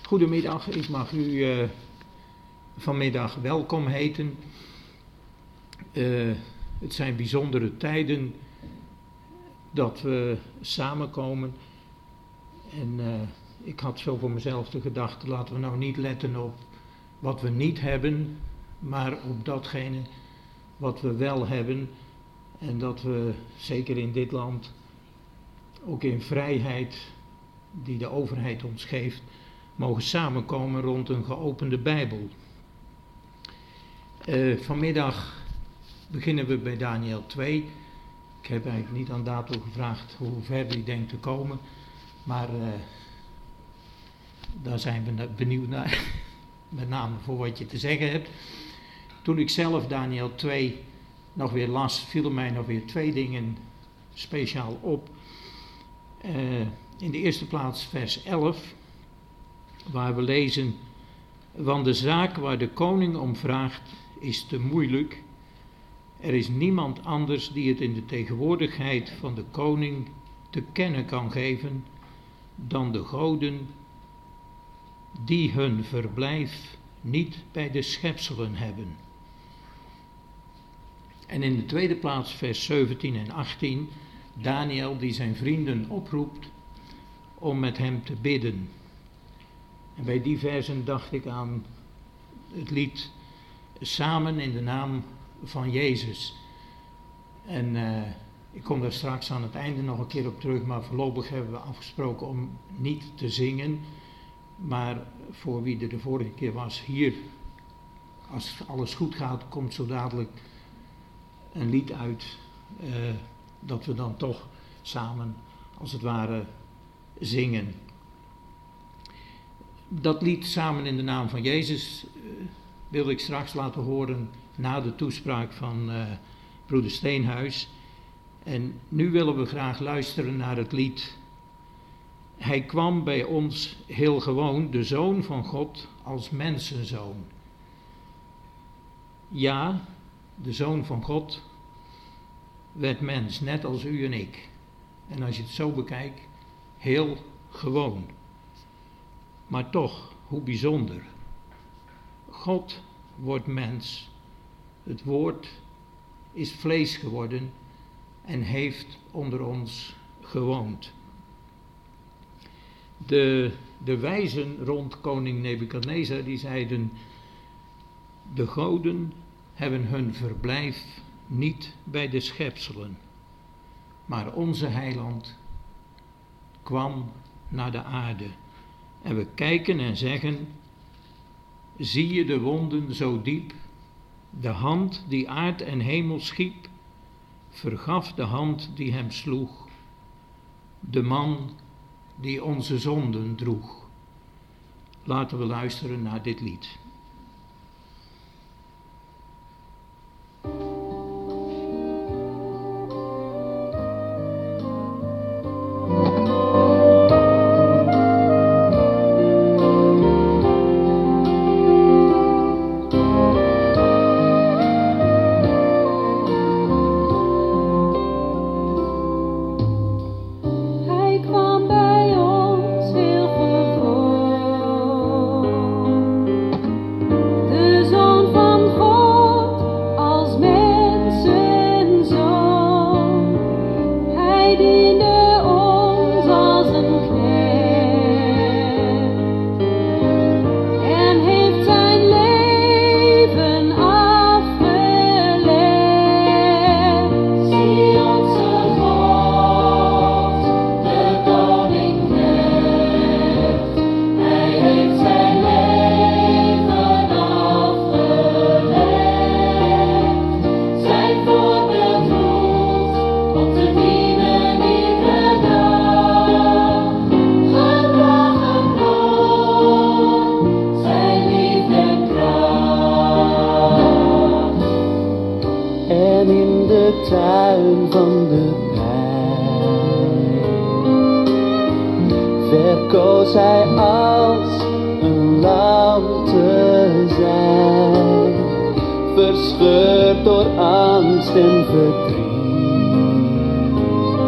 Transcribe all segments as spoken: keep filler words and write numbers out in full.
Goedemiddag, ik mag u uh, vanmiddag welkom heten. Uh, het zijn bijzondere tijden dat we samenkomen. En uh, ik had zo voor mezelf de gedachte, laten we nou niet letten op wat we niet hebben, maar op datgene wat we wel hebben. En dat we, zeker in dit land, ook in vrijheid die de overheid ons geeft, mogen samenkomen rond een geopende Bijbel. Uh, vanmiddag beginnen we bij Daniël twee. Ik heb eigenlijk niet aan Dato gevraagd hoe ver die denkt te komen, maar uh, daar zijn we benieuwd naar, met name voor wat je te zeggen hebt. Toen ik zelf Daniël twee nog weer las, vielen mij nog weer twee dingen speciaal op. Uh, in de eerste plaats vers elf, waar we lezen: want de zaak waar de koning om vraagt is te moeilijk. Er is niemand anders die het in de tegenwoordigheid van de koning te kennen kan geven dan de goden die hun verblijf niet bij de schepselen hebben. En in de tweede plaats vers zeventien en achttien, Daniël die zijn vrienden oproept om met hem te bidden. En bij die versen dacht ik aan het lied Samen in de naam van Jezus. En uh, ik kom daar straks aan het einde nog een keer op terug, maar voorlopig hebben we afgesproken om niet te zingen. Maar voor wie er de vorige keer was, hier, als alles goed gaat, komt zo dadelijk een lied uit, uh, dat we dan toch samen, als het ware, zingen. Dat lied Samen in de naam van Jezus uh, wil ik straks laten horen na de toespraak van uh, broeder Steenhuis. En nu willen we graag luisteren naar het lied Hij kwam bij ons heel gewoon, de Zoon van God als mensenzoon. Ja, de Zoon van God werd mens, net als u en ik. En als je het zo bekijkt, heel gewoon. Maar toch, hoe bijzonder. God wordt mens. Het woord is vlees geworden en heeft onder ons gewoond. De, de wijzen rond koning Nebukadnezar die zeiden: de goden hebben hun verblijf niet bij de schepselen, maar onze heiland kwam naar de aarde. En we kijken en zeggen: zie je de wonden zo diep? De hand die aard en hemel schiep, vergaf de hand die hem sloeg. De man die onze zonden droeg. Laten we luisteren naar dit lied.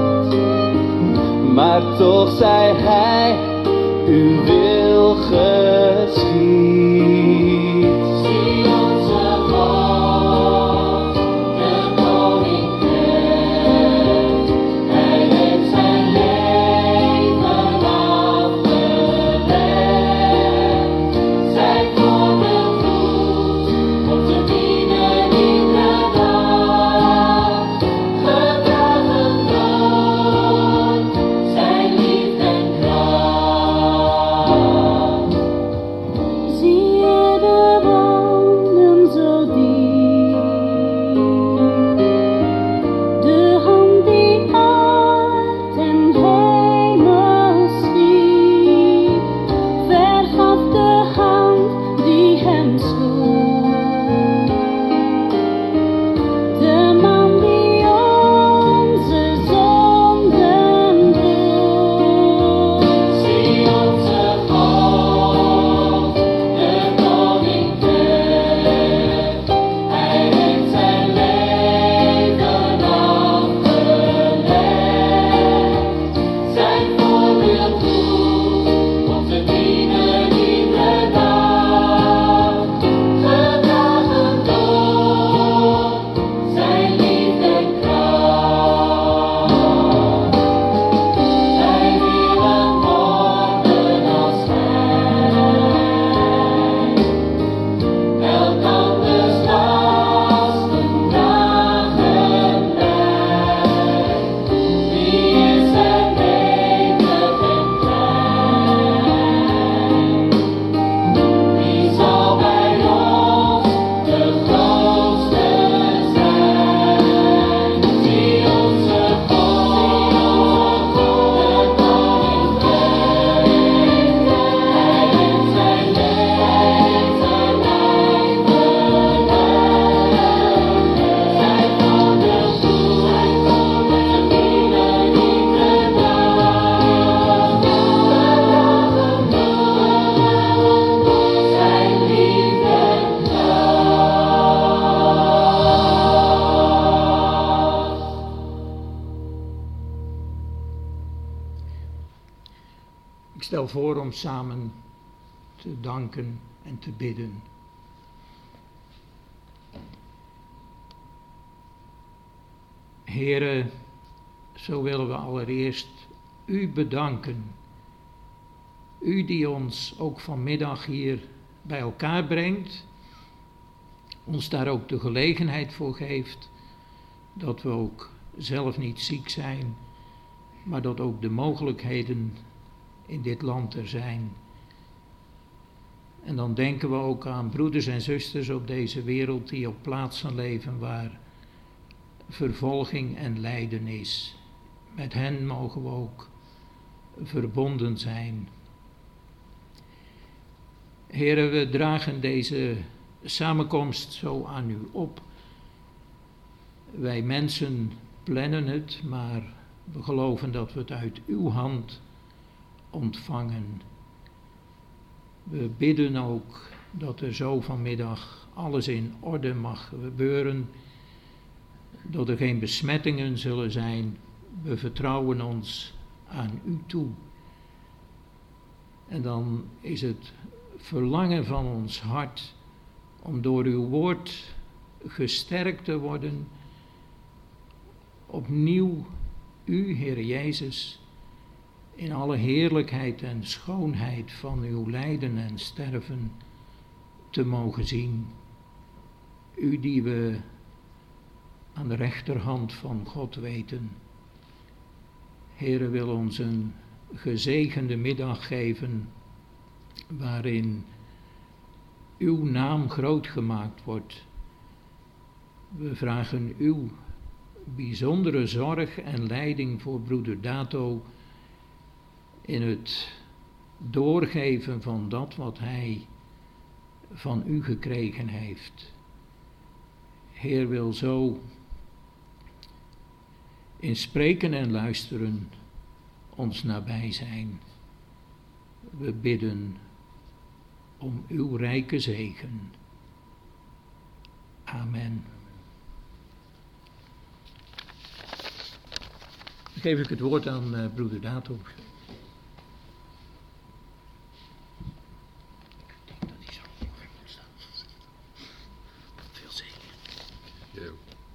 Maar toch zei hij, u wil ge Ik stel voor om samen te danken en te bidden. Heere, zo willen we allereerst u bedanken. U die ons ook vanmiddag hier bij elkaar brengt, ons daar ook de gelegenheid voor geeft, dat we ook zelf niet ziek zijn, maar dat ook de mogelijkheden in dit land er zijn. En dan denken we ook aan broeders en zusters op deze wereld die op plaatsen leven waar vervolging en lijden is. Met hen mogen we ook verbonden zijn. Heren, we dragen deze samenkomst zo aan u op. Wij mensen plannen het, maar we geloven dat we het uit uw hand ontvangen. We bidden ook dat er zo vanmiddag alles in orde mag gebeuren, dat er geen besmettingen zullen zijn. We vertrouwen ons aan u toe. En dan is het verlangen van ons hart om door uw woord gesterkt te worden, opnieuw u, Heer Jezus, in alle heerlijkheid en schoonheid van uw lijden en sterven te mogen zien. U die we aan de rechterhand van God weten. Heere, wil ons een gezegende middag geven, waarin uw naam groot gemaakt wordt. We vragen uw bijzondere zorg en leiding voor broeder Dato in het doorgeven van dat wat hij van u gekregen heeft. Heer, wil zo in spreken en luisteren ons nabij zijn. We bidden om uw rijke zegen. Amen. Dan geef ik het woord aan uh, broeder Dato. Ik denk dat hij zo voor hem moet staan. Veel zegen. Ja.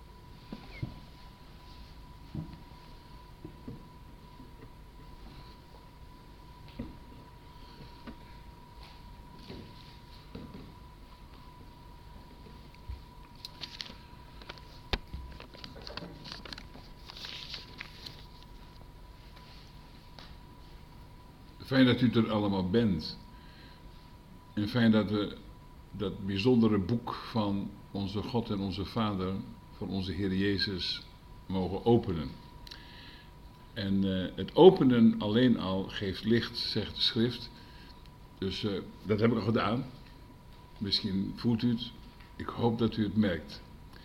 Fijn dat u er allemaal bent. En fijn dat we dat bijzondere boek van onze God en onze Vader, van onze Heer Jezus, mogen openen. En uh, het openen alleen al geeft licht, zegt de schrift. Dus uh, dat heb ik al gedaan. Misschien voelt u het. Ik hoop dat u het merkt.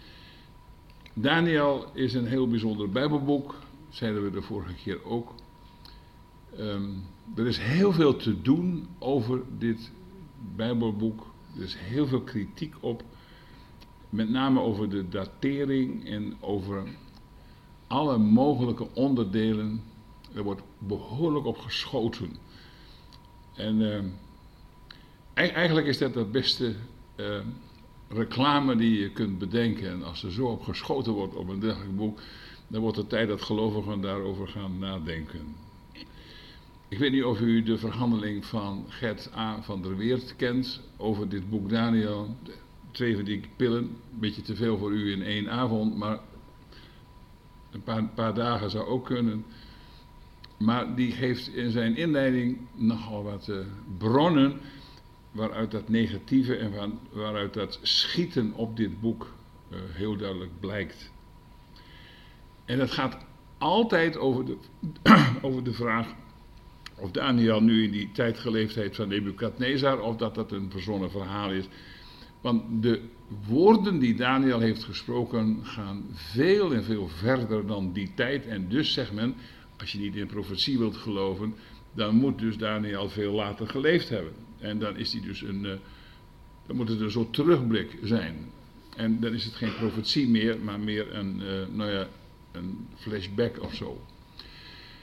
Daniel is een heel bijzonder Bijbelboek. Zeiden we de vorige keer ook. Um, er is heel veel te doen over dit Bijbelboek. Er is heel veel kritiek op. Met name over de datering en over alle mogelijke onderdelen. Er wordt behoorlijk op geschoten. En uh, eigenlijk is dat de beste uh, reclame die je kunt bedenken. En als er zo op geschoten wordt op een dergelijk boek, dan wordt het tijd dat gelovigen daarover gaan nadenken. Ik weet niet of u de verhandeling van Gert A. van der Weert kent over dit boek Daniel. Twee van die pillen, een beetje te veel voor u in één avond, maar een paar, paar dagen zou ook kunnen. Maar die geeft in zijn inleiding nogal wat uh, bronnen waaruit dat negatieve en waar, waaruit dat schieten op dit boek uh, heel duidelijk blijkt. En dat gaat altijd over de, over de vraag of Daniel nu in die tijd geleefd heeft van Nebukadnezar, of dat dat een verzonnen verhaal is. Want de woorden die Daniel heeft gesproken gaan veel en veel verder dan die tijd. En dus zegt men, als je niet in profetie wilt geloven, dan moet dus Daniel veel later geleefd hebben. En dan is hij dus een, uh, dan moet het een soort terugblik zijn. En dan is het geen profetie meer, maar meer een, uh, nou ja, een flashback of zo.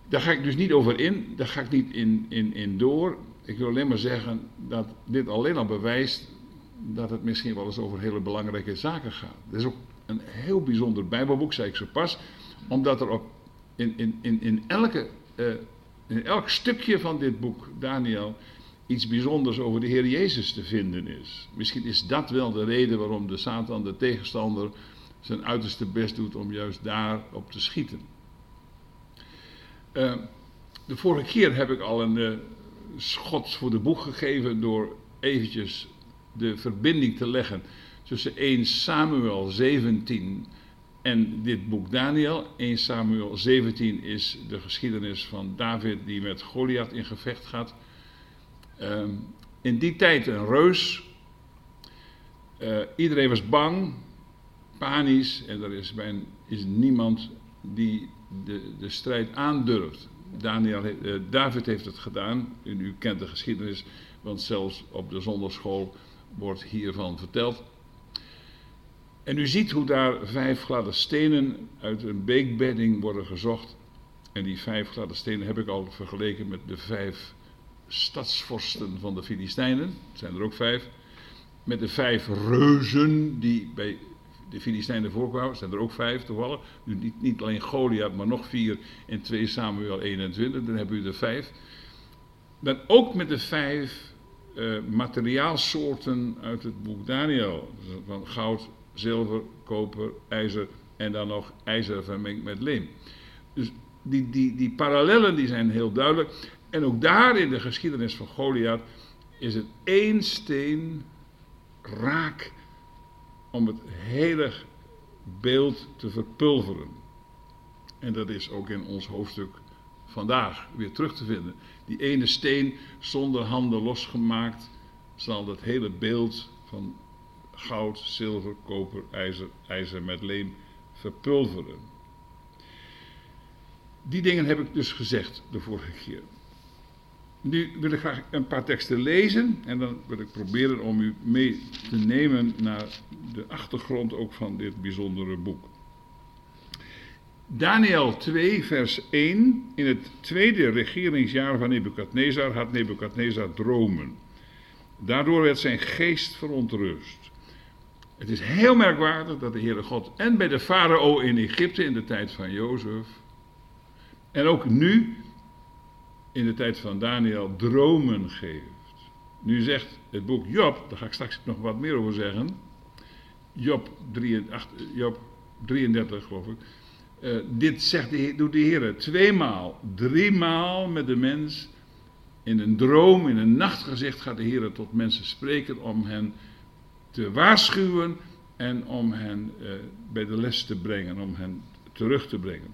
Daar ga ik dus niet over in, daar ga ik niet in, in, in door. Ik wil alleen maar zeggen dat dit alleen al bewijst dat het misschien wel eens over hele belangrijke zaken gaat. Het is ook een heel bijzonder Bijbelboek, zei ik zo pas, omdat er op, in, in, in, in, elke, uh, in elk stukje van dit boek, Daniel, iets bijzonders over de Heer Jezus te vinden is. Misschien is dat wel de reden waarom de Satan, de tegenstander, zijn uiterste best doet om juist daarop te schieten. Uh, de vorige keer heb ik al een uh, schot voor de boeg gegeven door eventjes de verbinding te leggen tussen eerste Samuel zeventien en dit boek Daniel. eerste Samuel zeventien is de geschiedenis van David die met Goliath in gevecht gaat. Uh, in die tijd een reus. Uh, iedereen was bang, panisch, en er is, bij, is niemand die de, de strijd aandurft. Daniel, uh, David heeft het gedaan, en u kent de geschiedenis, want zelfs op de zondagschool wordt hiervan verteld. En u ziet hoe daar vijf gladde stenen uit een beekbedding worden gezocht. En die vijf gladde stenen heb ik al vergeleken met de vijf stadsvorsten van de Filistijnen. Het zijn er ook vijf. Met de vijf reuzen die bij de Filistijnen voorkwamen. Zijn er ook vijf toevallig. Nu niet, niet alleen Goliath, maar nog vier in tweede Samuel eenentwintig. Dan hebben u er vijf. Dan ook met de vijf uh, materiaalsoorten uit het boek Daniel. Van goud, zilver, koper, ijzer en dan nog ijzer vermengd met leem. Dus die, die, die parallellen die zijn heel duidelijk. En ook daar in de geschiedenis van Goliath is het één steen raak om het hele beeld te verpulveren. En dat is ook in ons hoofdstuk vandaag weer terug te vinden. Die ene steen zonder handen losgemaakt zal het hele beeld van goud, zilver, koper, ijzer, ijzer met leem verpulveren. Die dingen heb ik dus gezegd de vorige keer. Nu wil ik graag een paar teksten lezen en dan wil ik proberen om u mee te nemen naar de achtergrond ook van dit bijzondere boek. Daniel twee vers één. In het tweede regeringsjaar van Nebukadnezar had Nebukadnezar dromen. Daardoor werd zijn geest verontrust. Het is heel merkwaardig dat de Heere God en bij de farao in Egypte in de tijd van Jozef en ook nu in de tijd van Daniel dromen geeft. Nu zegt het boek Job, daar ga ik straks nog wat meer over zeggen. Job, drieëndertig geloof ik. Uh, dit zegt de, doet de Heer tweemaal, driemaal met de mens. In een droom, in een nachtgezicht gaat de Heer tot mensen spreken om hen te waarschuwen en om hen uh, bij de les te brengen, om hen terug te brengen.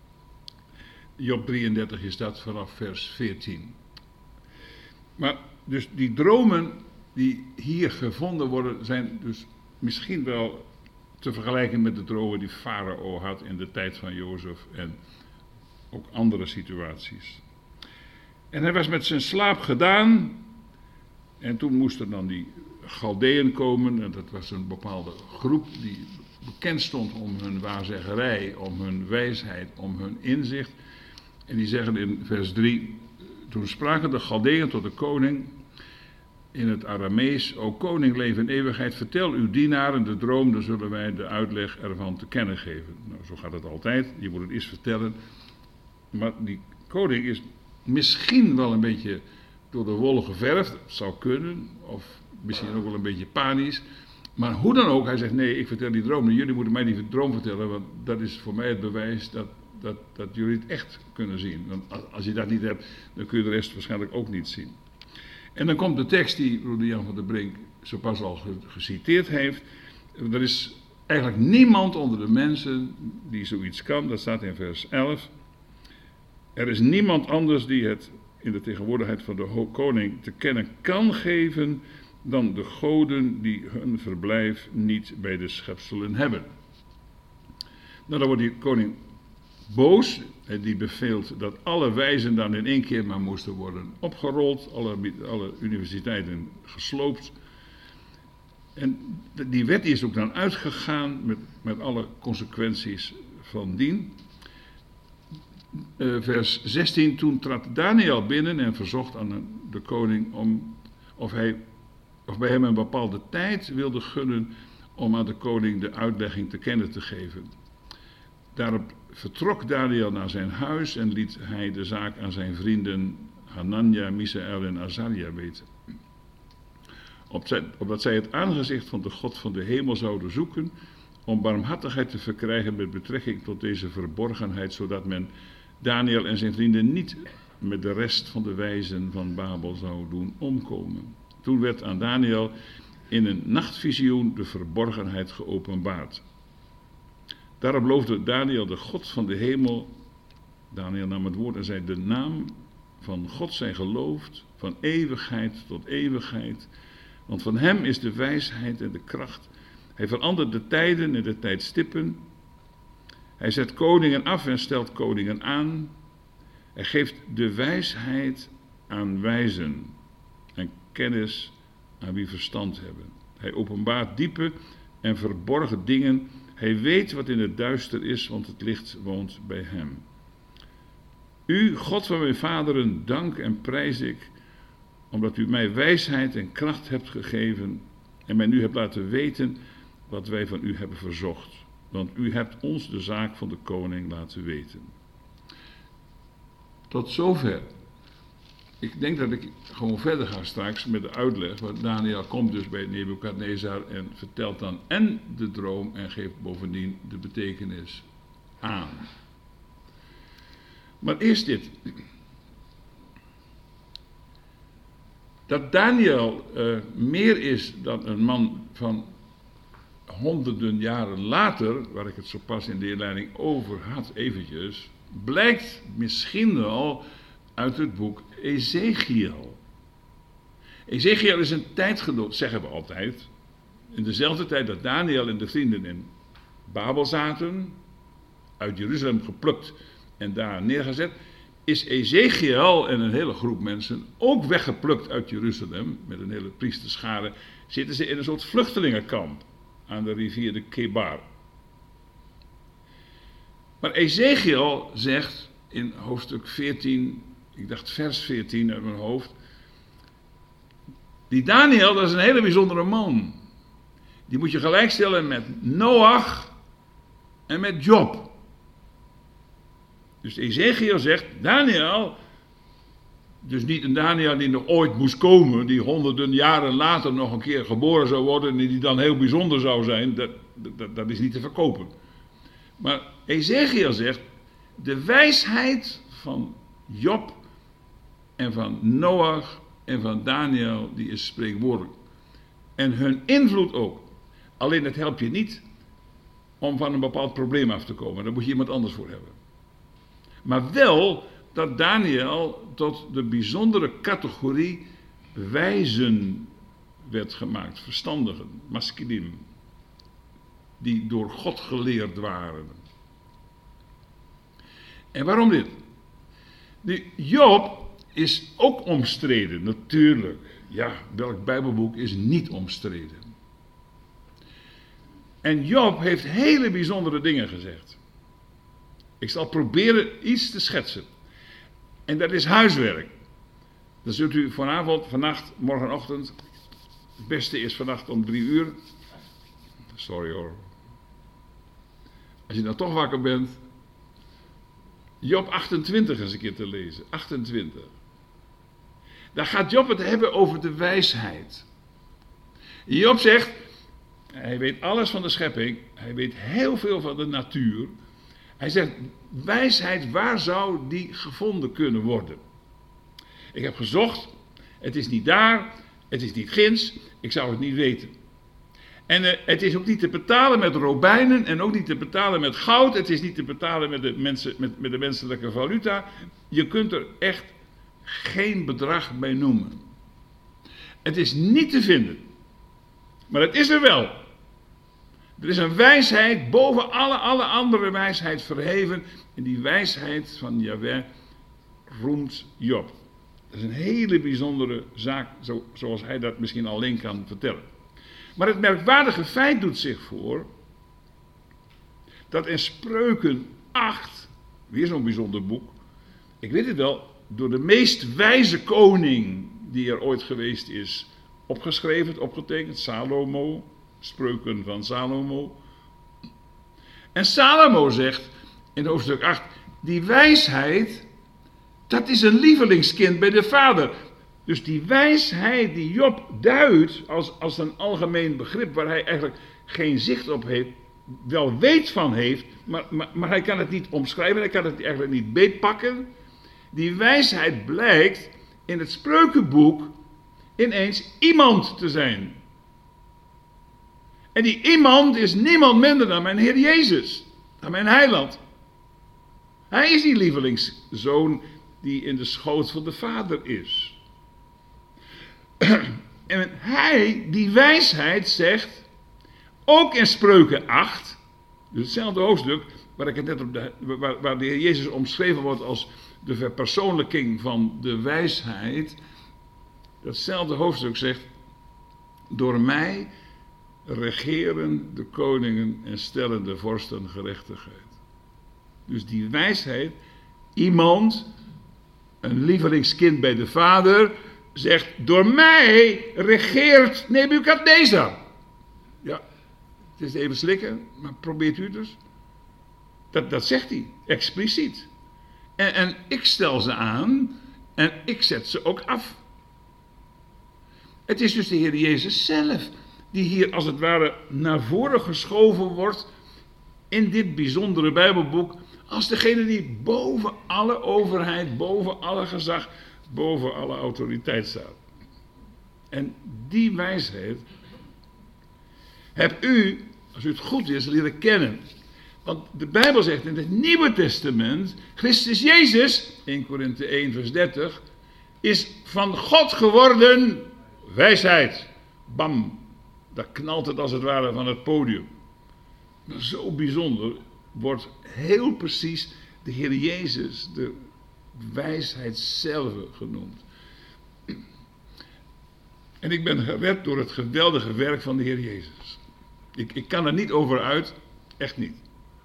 Job drieëndertig is dat vanaf vers veertien. Maar dus die dromen die hier gevonden worden zijn dus misschien wel te vergelijken met de dromen die Farao had in de tijd van Jozef en ook andere situaties. En hij was met zijn slaap gedaan en toen moesten dan die Galdeën komen en dat was een bepaalde groep die bekend stond om hun waarzeggerij, om hun wijsheid, om hun inzicht. En die zeggen in vers drie, toen spraken de Galdeën tot de koning in het Aramees: O koning, leef in eeuwigheid, vertel uw dienaren de droom, dan zullen wij de uitleg ervan te kennen geven. Nou, zo gaat het altijd, je moet het eerst vertellen. Maar die koning is misschien wel een beetje door de wol geverfd, dat zou kunnen, of misschien ook wel een beetje panisch. Maar hoe dan ook, hij zegt nee, ik vertel die droom en jullie moeten mij die droom vertellen, want dat is voor mij het bewijs dat Dat, dat jullie het echt kunnen zien. Want als je dat niet hebt, dan kun je de rest waarschijnlijk ook niet zien. En dan komt de tekst die broeder Jan van der Brink zo pas al geciteerd heeft. Er is eigenlijk niemand onder de mensen die zoiets kan. Dat staat in vers elf. Er is niemand anders die het in de tegenwoordigheid van de koning te kennen kan geven dan de goden die hun verblijf niet bij de schepselen hebben. Nou, dan wordt die koning boos, en die beveelt dat alle wijzen dan in één keer maar moesten worden opgerold, alle, alle universiteiten gesloopt. En die wet is ook dan uitgegaan met, met alle consequenties van dien. uh, vers zestien, toen trad Daniel binnen en verzocht aan de koning om, of, hij, of bij hem een bepaalde tijd wilde gunnen om aan de koning de uitlegging te kennen te geven. Daarop vertrok Daniel naar zijn huis en liet hij de zaak aan zijn vrienden Hanania, Misaël en Azaria weten. Opdat zij het aangezicht van de God van de hemel zouden zoeken om barmhartigheid te verkrijgen met betrekking tot deze verborgenheid, zodat men Daniel en zijn vrienden niet met de rest van de wijzen van Babel zou doen omkomen. Toen werd aan Daniel in een nachtvisioen de verborgenheid geopenbaard. Daarop loofde Daniel de God van de hemel. Daniel nam het woord en zei: de naam van God zij geloofd, van eeuwigheid tot eeuwigheid. Want van hem is de wijsheid en de kracht. Hij verandert de tijden en de tijdstippen. Hij zet koningen af en stelt koningen aan. Hij geeft de wijsheid aan wijzen en kennis aan wie verstand hebben. Hij openbaart diepe en verborgen dingen. Hij weet wat in het duister is, want het licht woont bij hem. U, God van mijn vaderen, dank en prijs ik, omdat u mij wijsheid en kracht hebt gegeven en mij nu hebt laten weten wat wij van u hebben verzocht. Want u hebt ons de zaak van de koning laten weten. Tot zover. Ik denk dat ik gewoon verder ga straks met de uitleg. Want Daniel komt dus bij Nebukadnezar en vertelt dan en de droom en geeft bovendien de betekenis aan. Maar eerst dit. Dat Daniel uh, meer is dan een man van honderden jaren later, waar ik het zo pas in de inleiding over had eventjes, blijkt misschien wel uit het boek Ezechiel. Ezechiel is een tijdgenoot, zeggen we altijd. In dezelfde tijd dat Daniel en de vrienden in Babel zaten, uit Jeruzalem geplukt en daar neergezet, is Ezechiel en een hele groep mensen ook weggeplukt uit Jeruzalem, met een hele priesterschare, zitten ze in een soort vluchtelingenkamp aan de rivier de Kebar. Maar Ezechiel zegt in hoofdstuk veertien, ik dacht vers veertien uit mijn hoofd, die Daniel, dat is een hele bijzondere man. Die moet je gelijkstellen met Noach en met Job. Dus Ezechiel zegt, Daniel, dus niet een Daniel die nog ooit moest komen, die honderden jaren later nog een keer geboren zou worden en die dan heel bijzonder zou zijn, dat, dat, dat is niet te verkopen. Maar Ezechiel zegt, de wijsheid van Job en van Noach en van Daniel, die is spreekwoordelijk. En hun invloed ook. Alleen het helpt je niet om van een bepaald probleem af te komen. Daar moet je iemand anders voor hebben. Maar wel dat Daniel tot de bijzondere categorie wijzen werd gemaakt. Verstandigen, maskilim. Die door God geleerd waren. En waarom dit? Nu, Job is ook omstreden, natuurlijk. Ja, welk Bijbelboek is niet omstreden? En Job heeft hele bijzondere dingen gezegd. Ik zal proberen iets te schetsen. En dat is huiswerk. Dan zult u vanavond, vannacht, morgenochtend. Het beste is vannacht om drie uur. Sorry hoor. Als je nou toch wakker bent. Job achtentwintig eens een keer te lezen. achtentwintig. Daar gaat Job het hebben over de wijsheid. Job zegt, hij weet alles van de schepping. Hij weet heel veel van de natuur. Hij zegt, wijsheid, waar zou die gevonden kunnen worden? Ik heb gezocht, het is niet daar, het is niet ginds, ik zou het niet weten. En uh, het is ook niet te betalen met robijnen en ook niet te betalen met goud. Het is niet te betalen met de, mensen, met, met de menselijke valuta. Je kunt er echt geen bedrag bij noemen. Het is niet te vinden. Maar het is er wel. Er is een wijsheid boven alle, alle andere wijsheid verheven. En die wijsheid van Jahweh roemt Job. Dat is een hele bijzondere zaak, zo, zoals hij dat misschien alleen kan vertellen. Maar het merkwaardige feit doet zich voor dat in Spreuken acht weer zo'n bijzonder boek. Ik weet het wel, door de meest wijze koning die er ooit geweest is, opgeschreven, opgetekend, Salomo, Spreuken van Salomo. En Salomo zegt in hoofdstuk acht, die wijsheid, dat is een lievelingskind bij de vader. Dus die wijsheid die Job duidt als, als een algemeen begrip waar hij eigenlijk geen zicht op heeft, wel weet van heeft, maar, maar, maar hij kan het niet omschrijven, hij kan het eigenlijk niet beetpakken. Die wijsheid blijkt in het Spreukenboek ineens iemand te zijn. En die iemand is niemand minder dan mijn Heer Jezus, dan mijn heiland. Hij is die lievelingszoon die in de schoot van de Vader is. En hij, die wijsheid, zegt, ook in Spreuken acht, dus hetzelfde hoofdstuk, waar, ik het net op de, waar, waar de Heer Jezus omschreven wordt als de verpersoonlijking van de wijsheid, datzelfde hoofdstuk zegt, door mij regeren de koningen en stellen de vorsten gerechtigheid. Dus die wijsheid, iemand, een lievelingskind bij de vader, zegt, door mij regeert Nebukadnezar. Ja, het is even slikken, maar probeert u dus. Dat, dat zegt hij, expliciet. En, en ik stel ze aan en ik zet ze ook af. Het is dus de Heer Jezus zelf die hier als het ware naar voren geschoven wordt in dit bijzondere Bijbelboek als degene die boven alle overheid, boven alle gezag, boven alle autoriteit staat. En die wijsheid heb u, als u het goed is, leren kennen. Want de Bijbel zegt in het Nieuwe Testament, Christus Jezus, eerste Korinthe één vers dertig, is van God geworden wijsheid. Bam, daar knalt het als het ware van het podium. Maar zo bijzonder wordt heel precies de Heer Jezus, de wijsheid zelf genoemd. En ik ben gered door het geweldige werk van de Heer Jezus. Ik, ik kan er niet over uit, echt niet.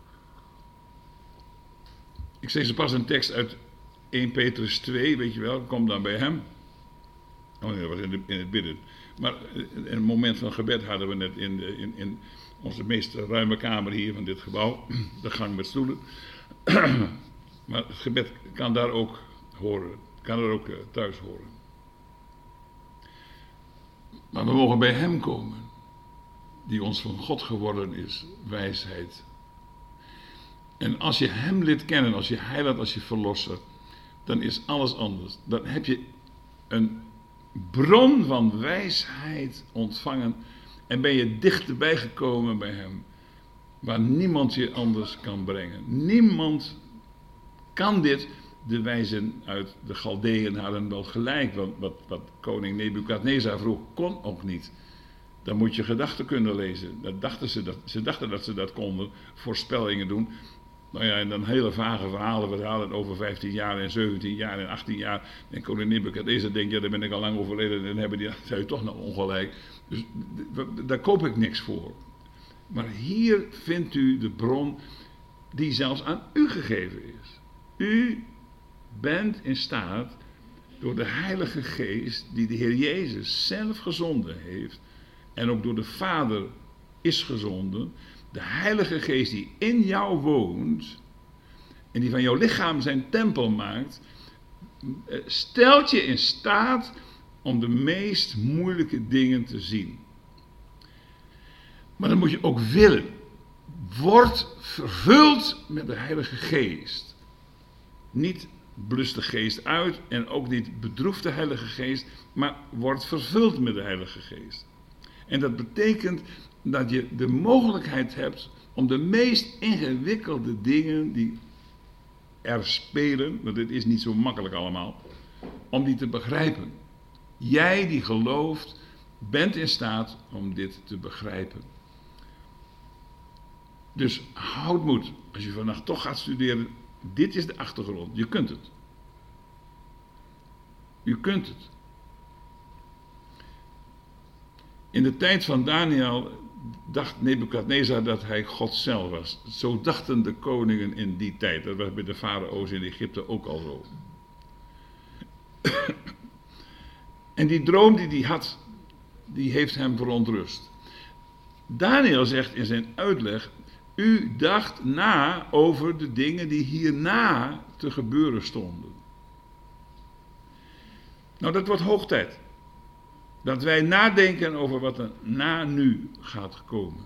Ik lees pas een tekst uit eerste Petrus twee, weet je wel, kom dan bij hem. Oh nee, dat was in, de, in het bidden. Maar in een moment van gebed hadden we net in, de, in, in onze meest ruime kamer hier van dit gebouw, de gang met stoelen. Maar het gebed kan daar ook horen, kan er ook thuis horen. Maar we mogen bij hem komen, die ons van God geworden is, wijsheid. En als je hem leert kennen, als je heiland, als je verlosser, dan is alles anders. Dan heb je een bron van wijsheid ontvangen en ben je dichterbij gekomen bij hem, waar niemand je anders kan brengen. Niemand kan dit. De wijzen uit de Galdeën hadden wel gelijk, want wat, wat koning Nebukadnezar vroeg kon ook niet. Dan moet je gedachten kunnen lezen. Dat dachten ze, dat, ze dachten dat ze dat konden, voorspellingen doen. Nou ja, en dan hele vage verhalen, we halen over vijftien jaar en zeventien jaar en achttien jaar. En koning Nebukadnezar denkt, ja, daar ben ik al lang overleden en dan hebben die, zijn toch nog ongelijk. Dus daar koop ik niks voor. Maar hier vindt u de bron die zelfs aan u gegeven is. U bent in staat, door de Heilige Geest, die de Heer Jezus zelf gezonden heeft, en ook door de Vader is gezonden, de Heilige Geest die in jou woont, en die van jouw lichaam zijn tempel maakt, stelt je in staat om de meest moeilijke dingen te zien. Maar dan moet je ook willen. Word vervuld met de Heilige Geest. Niet blust de Geest uit en ook niet bedroeft de Heilige Geest, maar word vervuld met de Heilige Geest. En dat betekent dat je de mogelijkheid hebt om de meest ingewikkelde dingen die er spelen, want dit is niet zo makkelijk allemaal, om die te begrijpen. Jij die gelooft, bent in staat om dit te begrijpen. Dus houd moed. Als je vannacht toch gaat studeren, dit is de achtergrond. Je kunt het. Je kunt het. In de tijd van Daniel, dacht Nebukadnezar dat hij God zelf was. Zo dachten de koningen in die tijd. Dat was bij de farao's in Egypte ook al zo. En die droom die hij had, die heeft hem verontrust. Daniel zegt in zijn uitleg: u dacht na over de dingen die hierna te gebeuren stonden. Nou, dat wordt hoog tijd. Dat wij nadenken over wat er na nu gaat komen.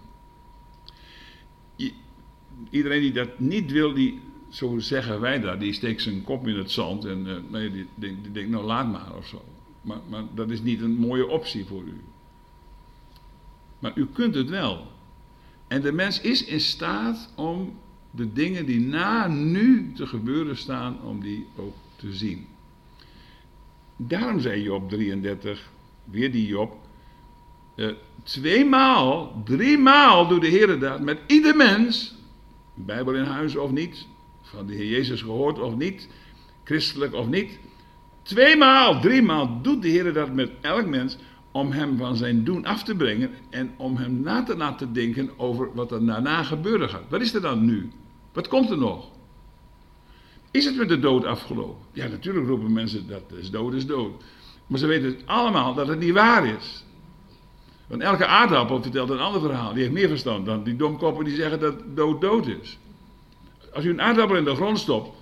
I- iedereen die dat niet wil, die, zo zeggen wij dat, die steekt zijn kop in het zand en uh, nee, die, die, die denkt, nou laat maar of zo. Maar, maar dat is niet een mooie optie voor u. Maar u kunt het wel. En de mens is in staat om de dingen die na nu te gebeuren staan, om die ook te zien. Daarom zei Job drieëndertig, weer die Job, uh, tweemaal, driemaal doet de Heer dat met ieder mens, Bijbel in huis of niet, van de Heer Jezus gehoord of niet, christelijk of niet, tweemaal, driemaal doet de Heer dat met elk mens, om hem van zijn doen af te brengen en om hem na te laten denken over wat er daarna gebeuren gaat. Wat is er dan nu? Wat komt er nog? Is het met de dood afgelopen? Ja, natuurlijk roepen mensen dat is dood is dood. Maar ze weten allemaal dat het niet waar is. Want elke aardappel vertelt een ander verhaal. Die heeft meer verstand dan die domkoppen die zeggen dat dood dood is. Als u een aardappel in de grond stopt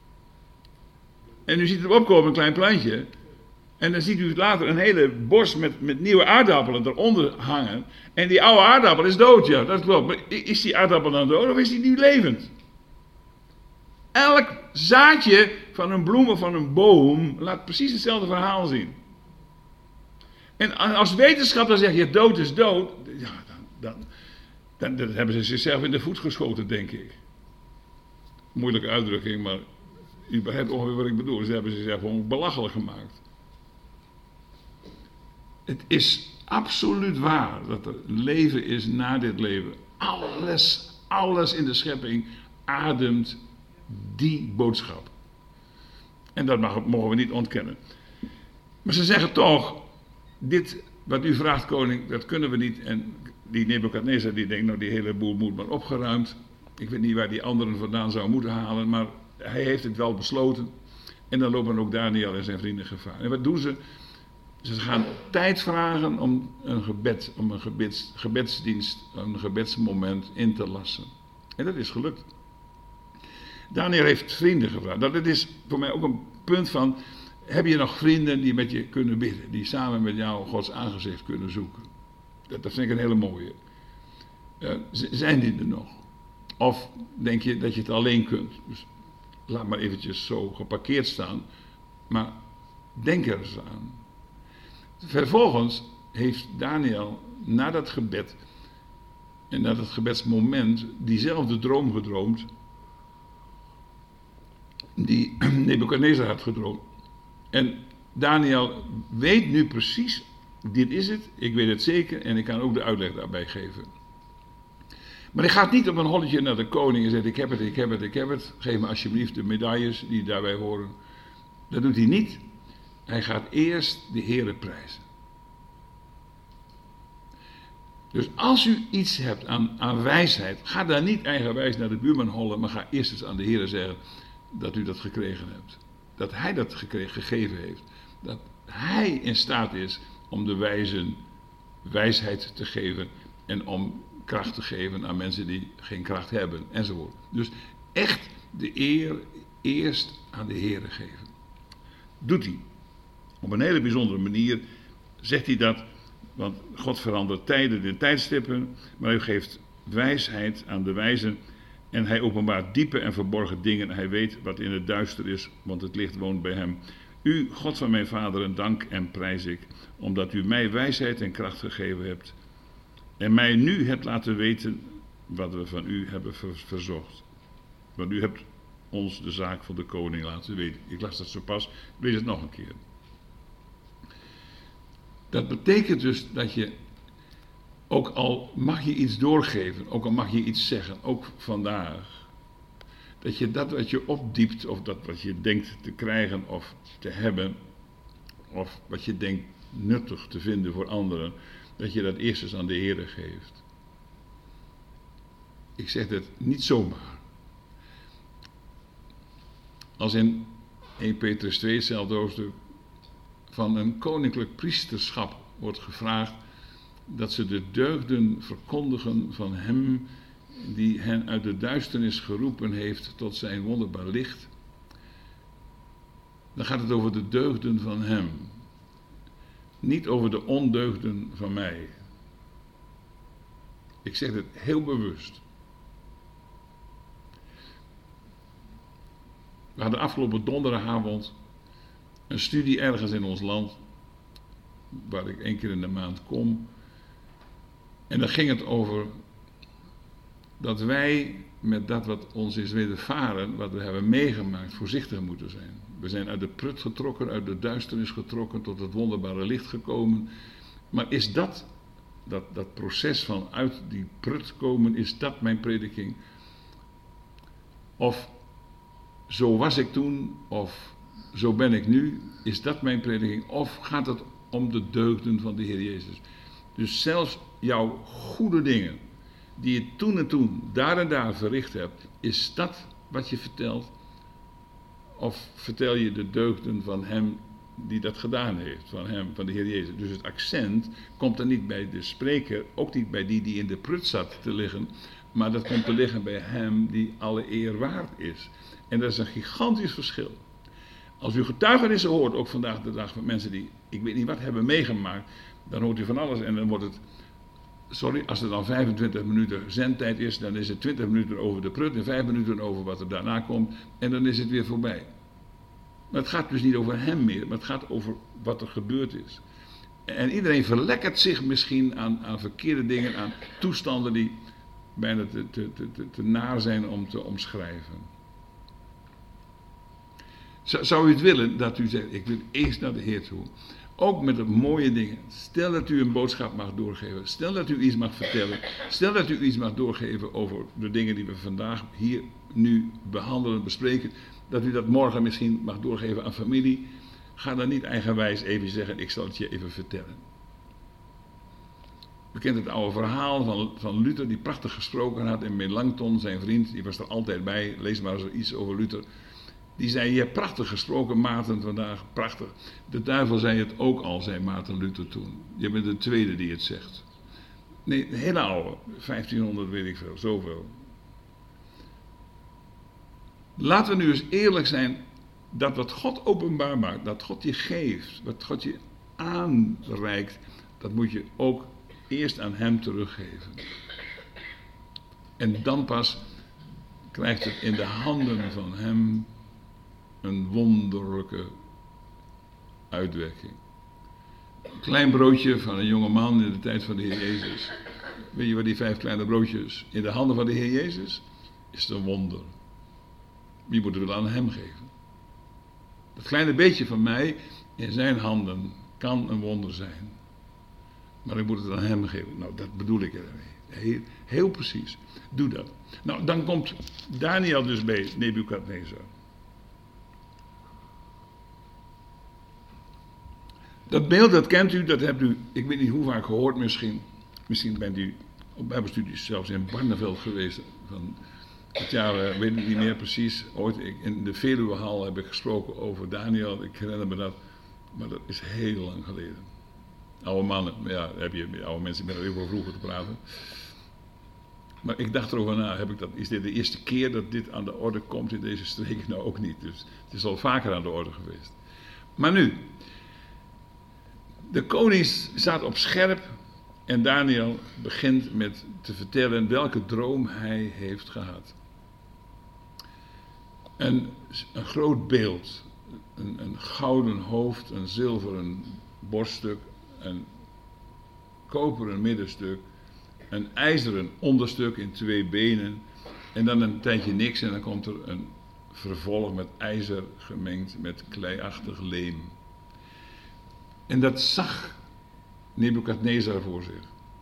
en u ziet het opkomen, een klein plantje, en dan ziet u later een hele bos met, met nieuwe aardappelen eronder hangen. En die oude aardappel is dood, ja, dat klopt. Maar is die aardappel dan dood of is die nu levend? Elk zaadje van een bloem of van een boom laat precies hetzelfde verhaal zien. En als wetenschap dan zegt, je dood is dood, ja, dan, dan, dan, dan hebben ze zichzelf in de voet geschoten, denk ik. Moeilijke uitdrukking, maar u begrijpt ongeveer wat ik bedoel. Ze hebben zichzelf gewoon belachelijk gemaakt. Het is absoluut waar dat er leven is na dit leven. Alles, alles in de schepping ademt die boodschap. En dat mag, mogen we niet ontkennen. Maar ze zeggen toch, dit wat u vraagt, koning, dat kunnen we niet. En die Nebukadnezar die denkt, nou die hele boel moet maar opgeruimd. Ik weet niet waar die anderen vandaan zou moeten halen, maar hij heeft het wel besloten. En dan lopen ook Daniel en zijn vrienden gevaar. En wat doen ze? Ze gaan tijd vragen om een gebed, om een gebeds, gebedsdienst, een gebedsmoment in te lassen. En dat is gelukt. Daniel heeft vrienden gevraagd. Dat is voor mij ook een punt van, heb je nog vrienden die met je kunnen bidden, die samen met jou Gods aangezicht kunnen zoeken? Dat, dat vind ik een hele mooie. Uh, zijn die er nog? Of denk je dat je het alleen kunt? Dus laat maar eventjes zo geparkeerd staan, maar denk er eens aan. Vervolgens heeft Daniel na dat gebed en na dat gebedsmoment diezelfde droom gedroomd die Nebukadnezar had gedroomd. En Daniel weet nu precies, dit is het, ik weet het zeker en ik kan ook de uitleg daarbij geven. Maar hij gaat niet op een holletje naar de koning en zegt, ik heb het, ik heb het, ik heb het, geef me alsjeblieft de medailles die daarbij horen. Dat doet hij niet. Hij gaat eerst de Heere prijzen. Dus als u iets hebt aan, aan wijsheid, ga daar niet eigenwijs naar de buurman hollen, maar ga eerst eens aan de Heere zeggen dat u dat gekregen hebt. Dat hij dat gekregen, gegeven heeft. Dat hij in staat is om de wijzen wijsheid te geven en om kracht te geven aan mensen die geen kracht hebben, enzovoort. Dus echt de eer eerst aan de Heere geven. Doet hij. Op een hele bijzondere manier zegt hij dat, want God verandert tijden en tijdstippen, maar hij geeft wijsheid aan de wijzen en hij openbaart diepe en verborgen dingen. Hij weet wat in het duister is, want het licht woont bij hem. U, God van mijn vader, een dank en prijs ik, omdat u mij wijsheid en kracht gegeven hebt en mij nu hebt laten weten wat we van u hebben ver- verzocht. Want u hebt ons de zaak van de koning laten weten. Ik las dat zo pas, ik lees het nog een keer. Dat betekent dus dat je, ook al mag je iets doorgeven, ook al mag je iets zeggen, ook vandaag, dat je dat wat je opdiept, of dat wat je denkt te krijgen of te hebben, of wat je denkt nuttig te vinden voor anderen, dat je dat eerst eens aan de Heere geeft. ik zeg het niet zomaar. Als in Eerste Petrus twee, hetzelfde hoofdstuk, van een koninklijk priesterschap wordt gevraagd dat ze de deugden verkondigen van hem die hen uit de duisternis geroepen heeft tot zijn wonderbaar licht. Dan gaat het over de deugden van hem. Niet over de ondeugden van mij. Ik zeg het heel bewust. We hadden afgelopen donderdagavond een studie ergens in ons land, waar ik één keer in de maand kom. En dan ging het over dat wij met dat wat ons is wedervaren, wat we hebben meegemaakt, voorzichtig moeten zijn. We zijn uit de prut getrokken, uit de duisternis getrokken, tot het wonderbare licht gekomen. Maar is dat, dat, dat proces van uit die prut komen, is dat mijn prediking? Of zo was ik toen, of zo ben ik nu, is dat mijn prediking? Of gaat het om de deugden van de Heer Jezus? Dus zelfs jouw goede dingen, die je toen en toen, daar en daar verricht hebt, is dat wat je vertelt? Of vertel je de deugden van hem die dat gedaan heeft, van hem, van de Heer Jezus? Dus het accent komt er niet bij de spreker, ook niet bij die die in de prut zat te liggen, maar dat komt te liggen bij hem die alle eer waard is. En dat is een gigantisch verschil. Als u getuigenissen hoort, ook vandaag de dag, van mensen die, ik weet niet wat, hebben meegemaakt, dan hoort u van alles en dan wordt het, sorry, als het dan vijfentwintig minuten zendtijd is, dan is het twintig minuten over de prut en vijf minuten over wat er daarna komt en dan is het weer voorbij. Maar het gaat dus niet over hem meer, maar het gaat over wat er gebeurd is. En iedereen verlekkert zich misschien aan, aan verkeerde dingen, aan toestanden die bijna te, te, te, te naar zijn om te omschrijven. Zou u het willen dat u zegt, ik wil eerst naar de Heer toe. Ook met de mooie dingen. Stel dat u een boodschap mag doorgeven. Stel dat u iets mag vertellen. Stel dat u iets mag doorgeven over de dingen die we vandaag hier nu behandelen, bespreken. Dat u dat morgen misschien mag doorgeven aan familie. Ga dan niet eigenwijs even zeggen, ik zal het je even vertellen. U kent het oude verhaal van, van Luther, die prachtig gesproken had. En Melanchthon, zijn vriend, die was er altijd bij. Lees maar eens iets over Luther. Die zei, je hebt prachtig gesproken, Maarten, vandaag, prachtig. De duivel zei het ook al, zei Maarten Luther toen. Je bent de tweede die het zegt. Nee, een hele oude, vijftienhonderd weet ik veel, zoveel. Laten we nu eens eerlijk zijn, dat wat God openbaar maakt, dat God je geeft, wat God je aanreikt, dat moet je ook eerst aan hem teruggeven. En dan pas krijgt het in de handen van hem een wonderlijke uitwerking. Een klein broodje van een jonge man in de tijd van de Heer Jezus. Weet je wat die vijf kleine broodjes in de handen van de Heer Jezus? Is het een wonder. Wie moeten we dan aan hem geven? Dat kleine beetje van mij in zijn handen kan een wonder zijn. Maar ik moet het aan hem geven. Nou, dat bedoel ik ermee. Heel, heel precies. Doe dat. Nou, dan komt Daniel dus bij Nebukadnezar. Dat beeld, dat kent u, dat hebt u, ik weet niet hoe vaak gehoord misschien. Misschien bent u op bijbelstudies zelfs in Barneveld geweest. Van het jaar, uh, weet ik niet meer precies. Ooit ik, in de Veluwehal heb ik gesproken over Daniel. Ik herinner me dat. Maar dat is heel lang geleden. Oude mannen, ja, heb je oude mensen met heel veel vroeger te praten. Maar ik dacht erover na, heb ik dat, is dit de eerste keer dat dit aan de orde komt in deze streek? Nou ook niet, dus het is al vaker aan de orde geweest. Maar nu, de koning staat op scherp en Daniel begint met te vertellen welke droom hij heeft gehad. Een, een groot beeld, een, een gouden hoofd, een zilveren borststuk, een koperen middenstuk, een ijzeren onderstuk in twee benen en dan een tijdje niks en dan komt er een vervolg met ijzer gemengd met kleiachtig leem. En dat zag Nebukadnezar voor zich.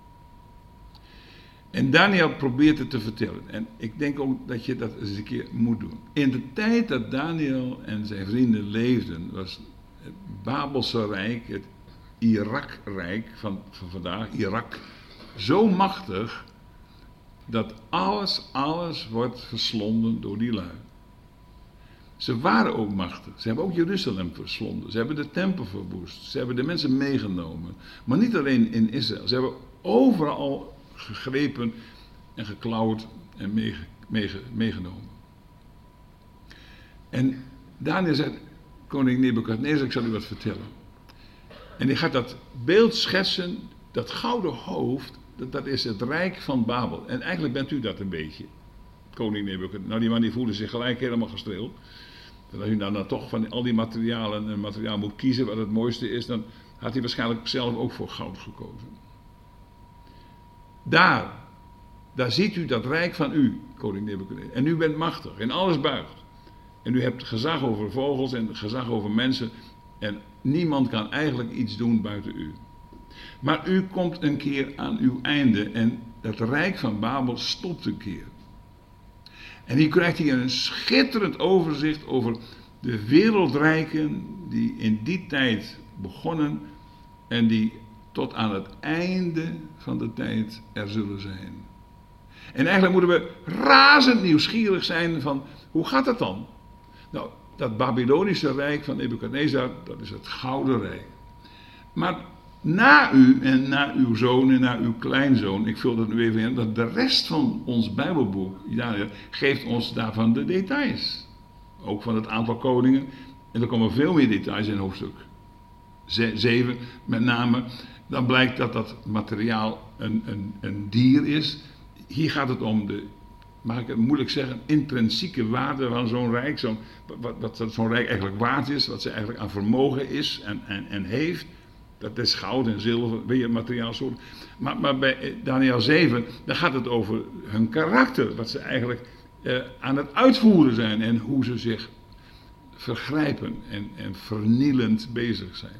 En Daniel probeert het te vertellen. En ik denk ook dat je dat eens een keer moet doen. In de tijd dat Daniel en zijn vrienden leefden, was het Babelse Rijk, het Irakrijk van, van vandaag, Irak, zo machtig dat alles, alles wordt verslonden door die lui. Ze waren ook machtig. Ze hebben ook Jeruzalem verslonden. Ze hebben de tempel verwoest. Ze hebben de mensen meegenomen. Maar niet alleen in Israël. Ze hebben overal gegrepen en geklauwd en meege, meege, meegenomen. En Daniel zegt, koning Nebukadnezar, ik zal u wat vertellen. En hij gaat dat beeld schetsen, dat gouden hoofd, dat, dat is het rijk van Babel. En eigenlijk bent u dat een beetje, koning Nebukadnezar. Nou, die man die voelde zich gelijk helemaal gestreeld. En als u dan, dan toch van al die materialen een materiaal moet kiezen wat het mooiste is, dan had hij waarschijnlijk zelf ook voor goud gekozen. Daar, daar ziet u dat rijk van u, koning Nebukadnezar. En u bent machtig en alles buigt. En u hebt gezag over vogels en gezag over mensen. En niemand kan eigenlijk iets doen buiten u. Maar u komt een keer aan uw einde en het rijk van Babel stopt een keer. En hier krijgt hij een schitterend overzicht over de wereldrijken die in die tijd begonnen en die tot aan het einde van de tijd er zullen zijn. En eigenlijk moeten we razend nieuwsgierig zijn van, hoe gaat het dan? Nou, dat Babylonische rijk van Nebukadnezar, dat is het Gouden Rijk. Maar na u en na uw zoon en na uw kleinzoon, ik vul dat nu even in, dat de rest van ons Bijbelboek, Daniel, geeft ons daarvan de details. Ook van het aantal koningen. En er komen veel meer details in hoofdstuk zeven, met name. Dan blijkt dat dat materiaal een, een, een dier is. Hier gaat het om de, mag ik het moeilijk zeggen, intrinsieke waarde van zo'n rijk. Zo'n, wat, wat zo'n rijk eigenlijk waard is, wat ze eigenlijk aan vermogen is en, en, en heeft. Dat is goud en zilver, weer materiaalsoort. Maar, maar bij Daniel zeven, daar gaat het over hun karakter. Wat ze eigenlijk eh, aan het uitvoeren zijn en hoe ze zich vergrijpen en, en vernielend bezig zijn.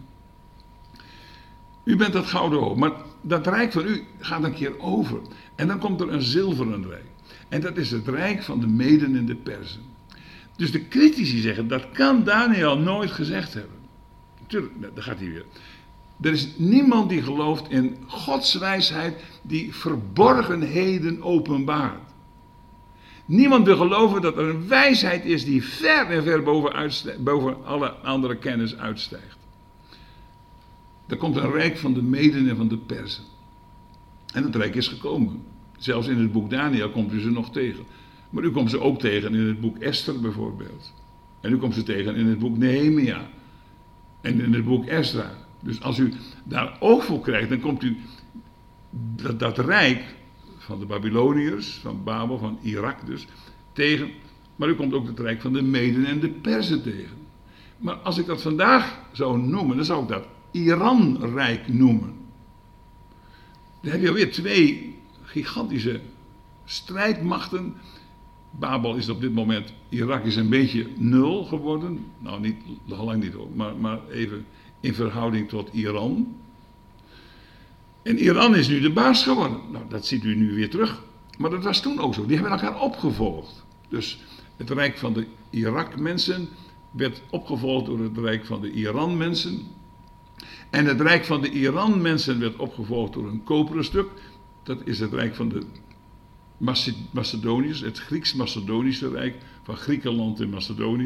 U bent dat gouden hoofd, maar dat rijk van u gaat een keer over. En dan komt er een zilveren rijk. En dat is het rijk van de Meden en de Perzen. Dus de critici zeggen, dat kan Daniel nooit gezegd hebben. Tuurlijk, daar gaat hij weer. Er is niemand die gelooft in Gods wijsheid die verborgenheden openbaart. Niemand wil geloven dat er een wijsheid is die ver en ver boven, uitstijgt, boven alle andere kennis uitstijgt. Er komt een rijk van de Meden en van de Perzen. En het rijk is gekomen. Zelfs in het boek Daniel komt u ze nog tegen. Maar u komt ze ook tegen in het boek Esther bijvoorbeeld. En u komt ze tegen in het boek Nehemia. En in het boek Ezra. Dus als u daar oog voor krijgt, dan komt u dat, dat rijk van de Babyloniërs, van Babel, van Irak dus, tegen. Maar u komt ook het rijk van de Meden en de Perzen tegen. Maar als ik dat vandaag zou noemen, dan zou ik dat Iran-rijk noemen. Dan heb je alweer twee gigantische strijdmachten. Babel is op dit moment, Irak is een beetje nul geworden. Nou, niet, lang niet hoor, maar, maar even in verhouding tot Iran. En Iran is nu de baas geworden. Nou, dat ziet u nu weer terug. Maar dat was toen ook zo. Die hebben elkaar opgevolgd. Dus het rijk van de Irak-mensen werd opgevolgd door het rijk van de Iran-mensen. En het rijk van de Iran-mensen werd opgevolgd door een koperen stuk. Dat is het rijk van de Macedoniërs, het Grieks-Macedonische rijk van Griekenland en Macedonië.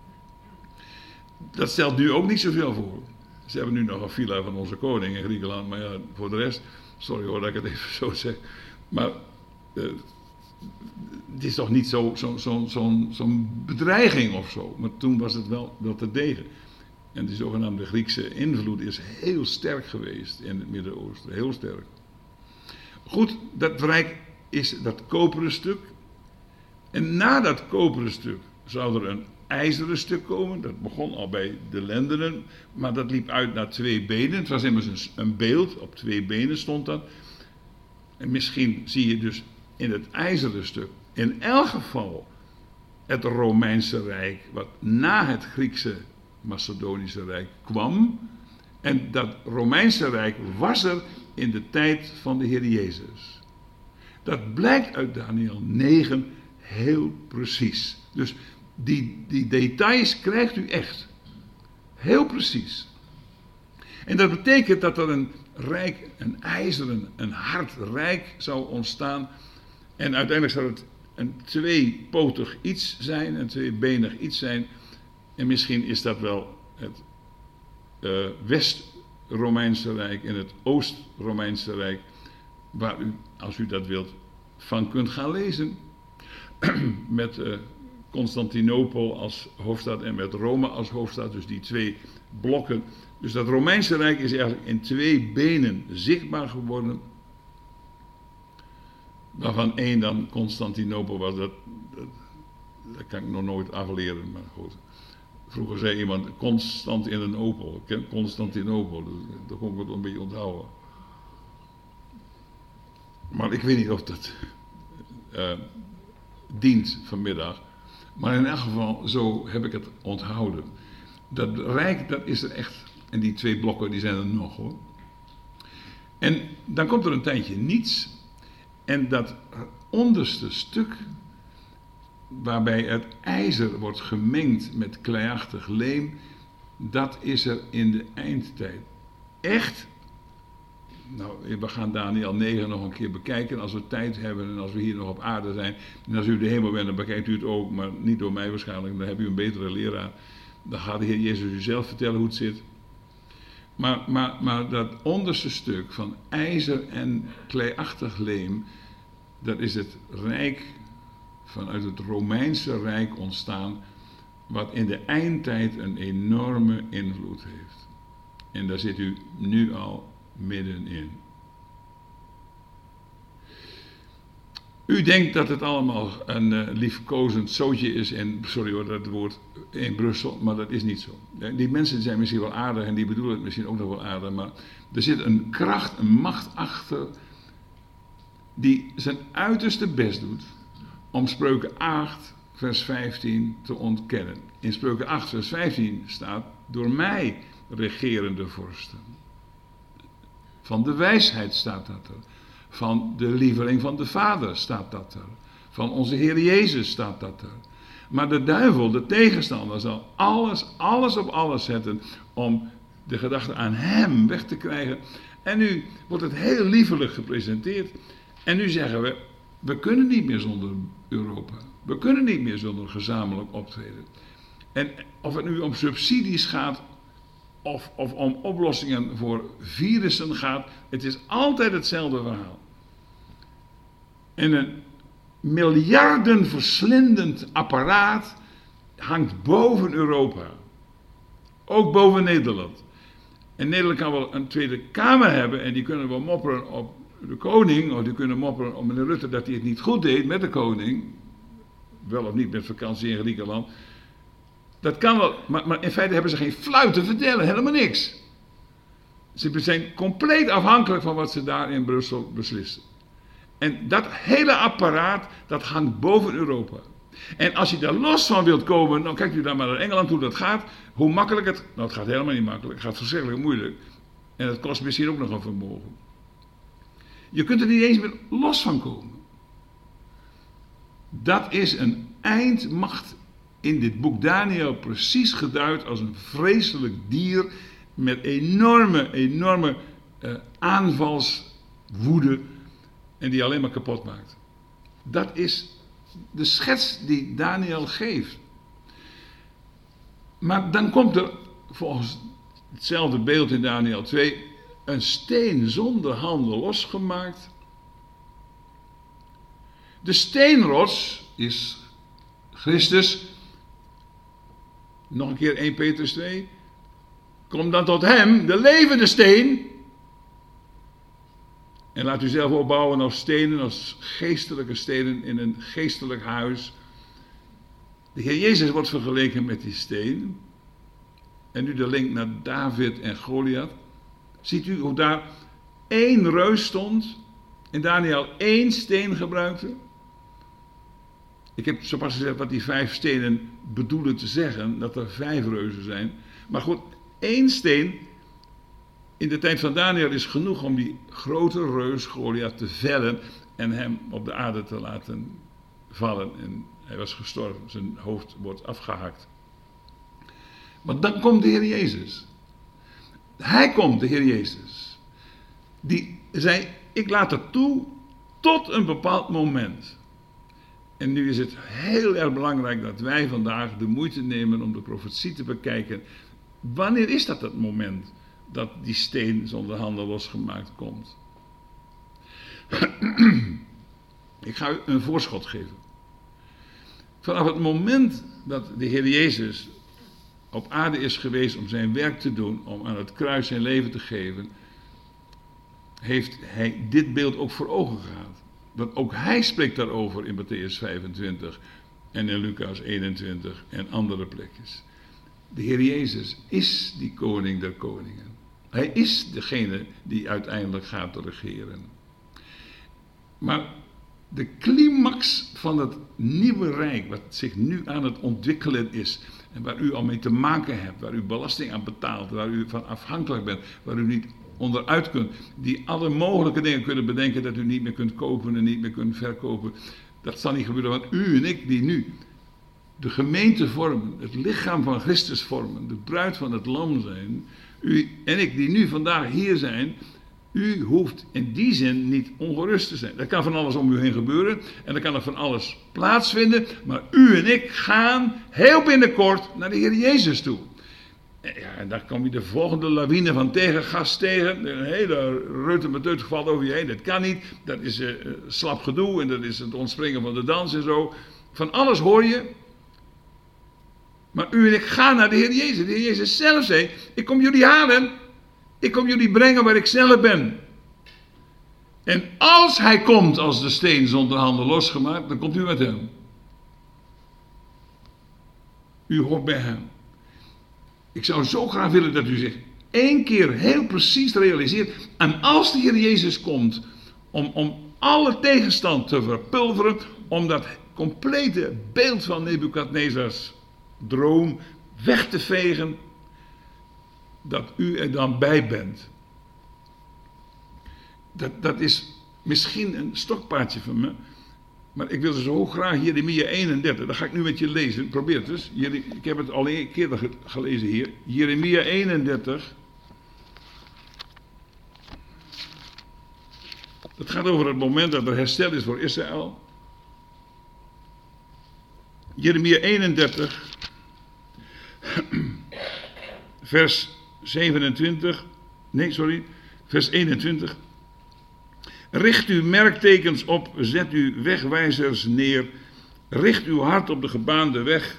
Dat stelt nu ook niet zoveel voor. Ze hebben nu nog een villa van onze koning in Griekenland, maar ja, voor de rest, sorry hoor dat ik het even zo zeg, maar uh, het is toch niet zo'n zo, zo, zo, zo bedreiging of zo, maar toen was het wel, wel te degen. En de zogenaamde Griekse invloed is heel sterk geweest in het Midden-Oosten, heel sterk. Goed, dat rijk is dat koperen stuk. En na dat koperen stuk zou er een ijzeren stuk komen. Dat begon al bij de lendenen, maar dat liep uit naar twee benen. Het was immers een, een beeld, op twee benen stond dat. En misschien zie je dus in het ijzeren stuk in elk geval het Romeinse Rijk, wat na het Griekse Macedonische Rijk kwam. En dat Romeinse Rijk was er in de tijd van de Heer Jezus. Dat blijkt uit Daniel negen heel precies. Dus die, die details krijgt u echt. Heel precies. En dat betekent dat er een rijk, een ijzeren, een hard rijk zou ontstaan. En uiteindelijk zal het een tweepotig iets zijn, een tweebenig iets zijn. En misschien is dat wel het uh, West-Romeinse Rijk en het Oost-Romeinse Rijk, waar u, als u dat wilt, van kunt gaan lezen. Met uh, Constantinopel als hoofdstad en met Rome als hoofdstad, dus die twee blokken. Dus dat Romeinse Rijk is eigenlijk in twee benen zichtbaar geworden, waarvan één dan Constantinopel was. Dat, dat, dat kan ik nog nooit afleren, maar goed. Vroeger zei iemand Constant in een Opel, Constantinopel, dus dat kon ik het een beetje onthouden. Maar ik weet niet of dat uh, dient vanmiddag. Maar in elk geval, zo heb ik het onthouden. Dat rijk, dat is er echt. En die twee blokken, die zijn er nog hoor. En dan komt er een tijdje niets. En dat onderste stuk, waarbij het ijzer wordt gemengd met kleiachtig leem, dat is er in de eindtijd. Echt. Nou, we gaan Daniël negen nog een keer bekijken als we tijd hebben en als we hier nog op aarde zijn. En als u de hemel bent, dan bekijkt u het ook, maar niet door mij waarschijnlijk. Dan heb u een betere leraar. Dan gaat de Heer Jezus u zelf vertellen hoe het zit. Maar, maar, maar dat onderste stuk van ijzer en kleiachtig leem, dat is het rijk vanuit het Romeinse Rijk ontstaan, wat in de eindtijd een enorme invloed heeft. En daar zit u nu al middenin. U denkt dat het allemaal een uh, liefkozend zootje is in, sorry hoor, dat woord, in Brussel, maar dat is niet zo. Die mensen zijn misschien wel aardig en die bedoelen het misschien ook nog wel aardig, maar er zit een kracht, een macht achter, die zijn uiterste best doet om Spreuken acht, vers vijftien te ontkennen. In Spreuken acht, vers vijftien staat, door mij regerende vorsten. Van de wijsheid staat dat er. Van de lieveling van de Vader staat dat er. Van onze Heer Jezus staat dat er. Maar de duivel, de tegenstander, zal alles, alles op alles zetten om de gedachte aan hem weg te krijgen. En nu wordt het heel liefelijk gepresenteerd. En nu zeggen we, we kunnen niet meer zonder Europa. We kunnen niet meer zonder gezamenlijk optreden. En of het nu om subsidies gaat, Of, of om oplossingen voor virussen gaat, het is altijd hetzelfde verhaal. En een miljardenverslindend apparaat hangt boven Europa. Ook boven Nederland. En Nederland kan wel een Tweede Kamer hebben en die kunnen wel mopperen op de koning, of die kunnen mopperen op meneer Rutte dat hij het niet goed deed met de koning. Wel of niet met vakantie in Griekenland. Dat kan wel, maar, maar in feite hebben ze geen fluit te vertellen, helemaal niks. Ze zijn compleet afhankelijk van wat ze daar in Brussel beslissen. En dat hele apparaat, dat hangt boven Europa. En als je daar los van wilt komen, dan kijkt u dan maar naar Engeland hoe dat gaat. Hoe makkelijk het, nou het gaat helemaal niet makkelijk, het gaat verschrikkelijk moeilijk. En het kost misschien ook nog een vermogen. Je kunt er niet eens meer los van komen. Dat is een eindmacht in dit boek Daniël precies geduid als een vreselijk dier met enorme, enorme uh, aanvalswoede en die alleen maar kapot maakt. Dat is de schets die Daniël geeft. Maar dan komt er volgens hetzelfde beeld in Daniël twee een steen zonder handen losgemaakt. De steenrots is Christus. Nog een keer één Petrus twee. Kom dan tot hem, de levende steen. En laat u zelf opbouwen als stenen, als geestelijke stenen in een geestelijk huis. De Heer Jezus wordt vergeleken met die steen. En nu de link naar David en Goliath. Ziet u hoe daar één reus stond en Daniël één steen gebruikte? Ik heb zo pas gezegd wat die vijf stenen bedoelen te zeggen, dat er vijf reuzen zijn. Maar goed, één steen in de tijd van Daniël is genoeg om die grote reus Goliath te vellen en hem op de aarde te laten vallen. En hij was gestorven, zijn hoofd wordt afgehakt. Maar dan komt de Heer Jezus. Hij komt, de Heer Jezus. Die zei, ik laat het toe Tot een bepaald moment. En nu is het heel erg belangrijk dat wij vandaag de moeite nemen om de profetie te bekijken. Wanneer is dat het moment dat die steen zonder handen losgemaakt komt? Ik ga u een voorschot geven. Vanaf het moment dat de Heer Jezus op aarde is geweest om zijn werk te doen, om aan het kruis zijn leven te geven, heeft hij dit beeld ook voor ogen gehad. Dat ook hij spreekt daarover in Mattheüs vijfentwintig en in Lucas eenentwintig en andere plekjes. De Heer Jezus is die koning der koningen. Hij is degene die uiteindelijk gaat regeren. Maar de climax van het nieuwe rijk, wat zich nu aan het ontwikkelen is, en waar u al mee te maken hebt, waar u belasting aan betaalt, waar u van afhankelijk bent, waar u niet onderuit kunt, die alle mogelijke dingen kunnen bedenken dat u niet meer kunt kopen en niet meer kunt verkopen. Dat zal niet gebeuren, want u en ik die nu de gemeente vormen, het lichaam van Christus vormen, de bruid van het lam zijn, u en ik die nu vandaag hier zijn, u hoeft in die zin niet ongerust te zijn. Er kan van alles om u heen gebeuren en er kan er van alles plaatsvinden, maar u en ik gaan heel binnenkort naar de Heer Jezus toe. Ja, en dan kom je de volgende lawine van tegengas tegen. Een hele reutemeteut valt over je heen. Dat kan niet. Dat is uh, slap gedoe en dat is het ontspringen van de dans en zo. Van alles hoor je. Maar u en ik gaan naar de Heer Jezus. De Heer Jezus zelf zei, ik kom jullie halen. Ik kom jullie brengen waar ik zelf ben. En als hij komt als de steen zonder handen losgemaakt, dan komt u met hem. U hoort bij hem. Ik zou zo graag willen dat u zich één keer heel precies realiseert. En als de Heer Jezus komt om, om alle tegenstand te verpulveren, om dat complete beeld van Nebukadnezars droom weg te vegen, dat u er dan bij bent. Dat, dat is misschien een stokpaardje van me, maar ik wil zo graag Jeremia eenendertig, dat ga ik nu met je lezen, probeer het eens. Ik heb het al een keer gelezen hier. Jeremia eenendertig. Dat gaat over het moment dat er herstel is voor Israël. Jeremia eenendertig, vers zevenentwintig, nee sorry, vers eenentwintig. Richt uw merktekens op, zet uw wegwijzers neer, richt uw hart op de gebaande weg,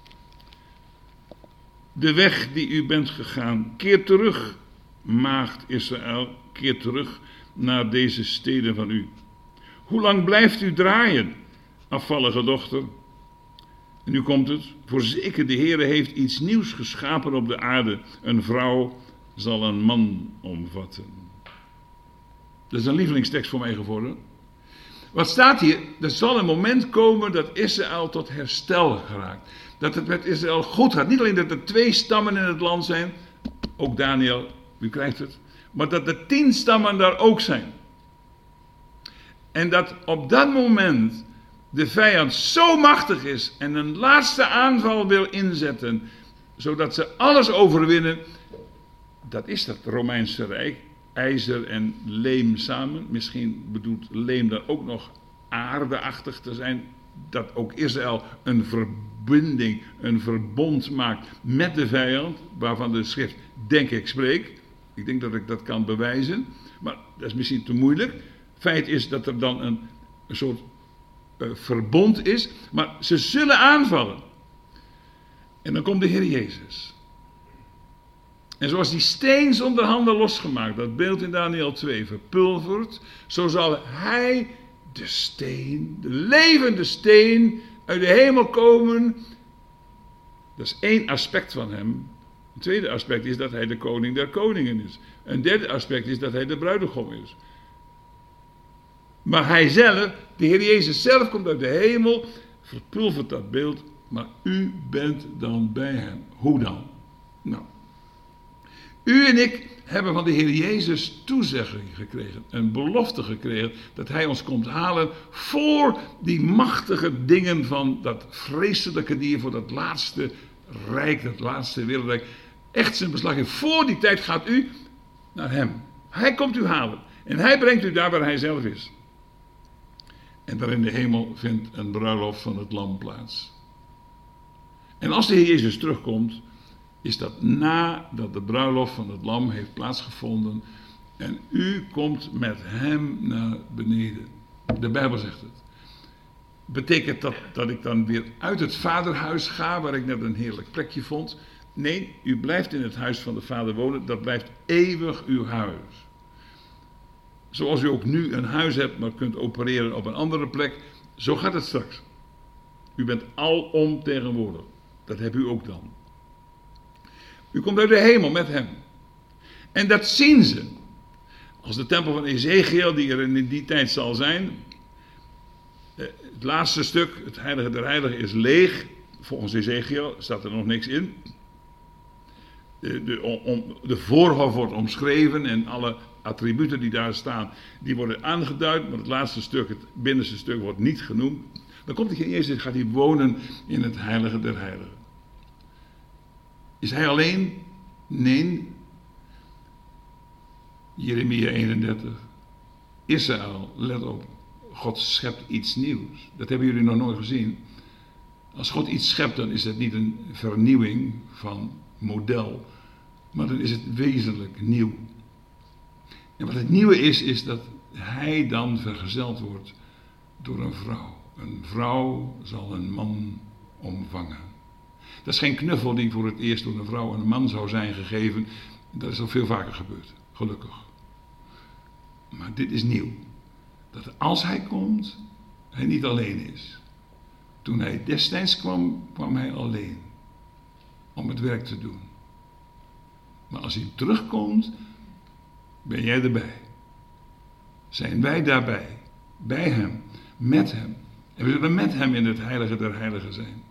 de weg die u bent gegaan. Keer terug, maagd Israël, keer terug naar deze steden van u. Hoe lang blijft u draaien, afvallige dochter? En nu komt het, voorzeker de Heere heeft iets nieuws geschapen op de aarde. Een vrouw zal een man omvatten. Dat is een lievelingstekst voor mij geworden. Wat staat hier? Er zal een moment komen dat Israël tot herstel geraakt. Dat het met Israël goed gaat. Niet alleen dat er twee stammen in het land zijn. Ook Daniel, u krijgt het. Maar dat er tien stammen daar ook zijn. En dat op dat moment de vijand zo machtig is en een laatste aanval wil inzetten, zodat ze alles overwinnen. Dat is dat Romeinse Rijk. IJzer en leem samen. Misschien bedoelt leem dan ook nog aardeachtig te zijn. Dat ook Israël een verbinding, een verbond maakt met de vijand. Waarvan de schrift denk ik spreekt. Ik denk dat ik dat kan bewijzen. Maar dat is misschien te moeilijk. Feit is dat er dan een, een soort uh, verbond is. Maar ze zullen aanvallen. En dan komt de Heer Jezus. En zoals die steen zonder handen losgemaakt, dat beeld in Daniel twee, verpulvert, zo zal hij, de steen, de levende steen, uit de hemel komen. Dat is één aspect van hem. Een tweede aspect is dat hij de koning der koningen is. Een derde aspect is dat hij de bruidegom is. Maar hij zelf, de Heer Jezus zelf, komt uit de hemel, verpulvert dat beeld, maar u bent dan bij hem. Hoe dan? Nou. U en ik hebben van de Heer Jezus toezegging gekregen, een belofte gekregen, dat hij ons komt halen voor die machtige dingen van dat vreselijke dier, voor dat laatste rijk, dat laatste wereldrijk, echt zijn beslag heeft. Voor die tijd gaat u naar hem. Hij komt u halen en hij brengt u daar waar hij zelf is. En daar in de hemel vindt een bruiloft van het lam plaats. En als de Heer Jezus terugkomt, is dat nadat de bruiloft van het lam heeft plaatsgevonden. En u komt met hem naar beneden. De Bijbel zegt het. Betekent dat dat ik dan weer uit het vaderhuis ga, waar ik net een heerlijk plekje vond? Nee, u blijft in het huis van de Vader wonen. Dat blijft eeuwig uw huis. Zoals u ook nu een huis hebt, maar kunt opereren op een andere plek. Zo gaat het straks. U bent alom tegenwoordig. Dat hebt u ook dan. U komt uit de hemel met hem. En dat zien ze. Als de tempel van Ezekiel, die er in die tijd zal zijn. Het laatste stuk, het heilige der heiligen, is leeg. Volgens Ezekiel staat er nog niks in. De, de, om, de voorhof wordt omschreven en alle attributen die daar staan, die worden aangeduid. Maar het laatste stuk, het binnenste stuk, wordt niet genoemd. Dan komt de Heer Jezus en gaat hij wonen in het heilige der heiligen. Is hij alleen? Nee. Jeremia eenendertig. Israël, let op. God schept iets nieuws. Dat hebben jullie nog nooit gezien. Als God iets schept, dan is het niet een vernieuwing van model. Maar dan is het wezenlijk nieuw. En wat het nieuwe is, is dat hij dan vergezeld wordt door een vrouw. Een vrouw zal een man omvangen. Dat is geen knuffel die voor het eerst door een vrouw aan een man zou zijn gegeven. Dat is al veel vaker gebeurd, gelukkig. Maar dit is nieuw. Dat als hij komt, hij niet alleen is. Toen hij destijds kwam, kwam hij alleen. Om het werk te doen. Maar als hij terugkomt, ben jij erbij. Zijn wij daarbij. Bij hem. Met hem. En we zullen met hem in het heilige der heiligen zijn.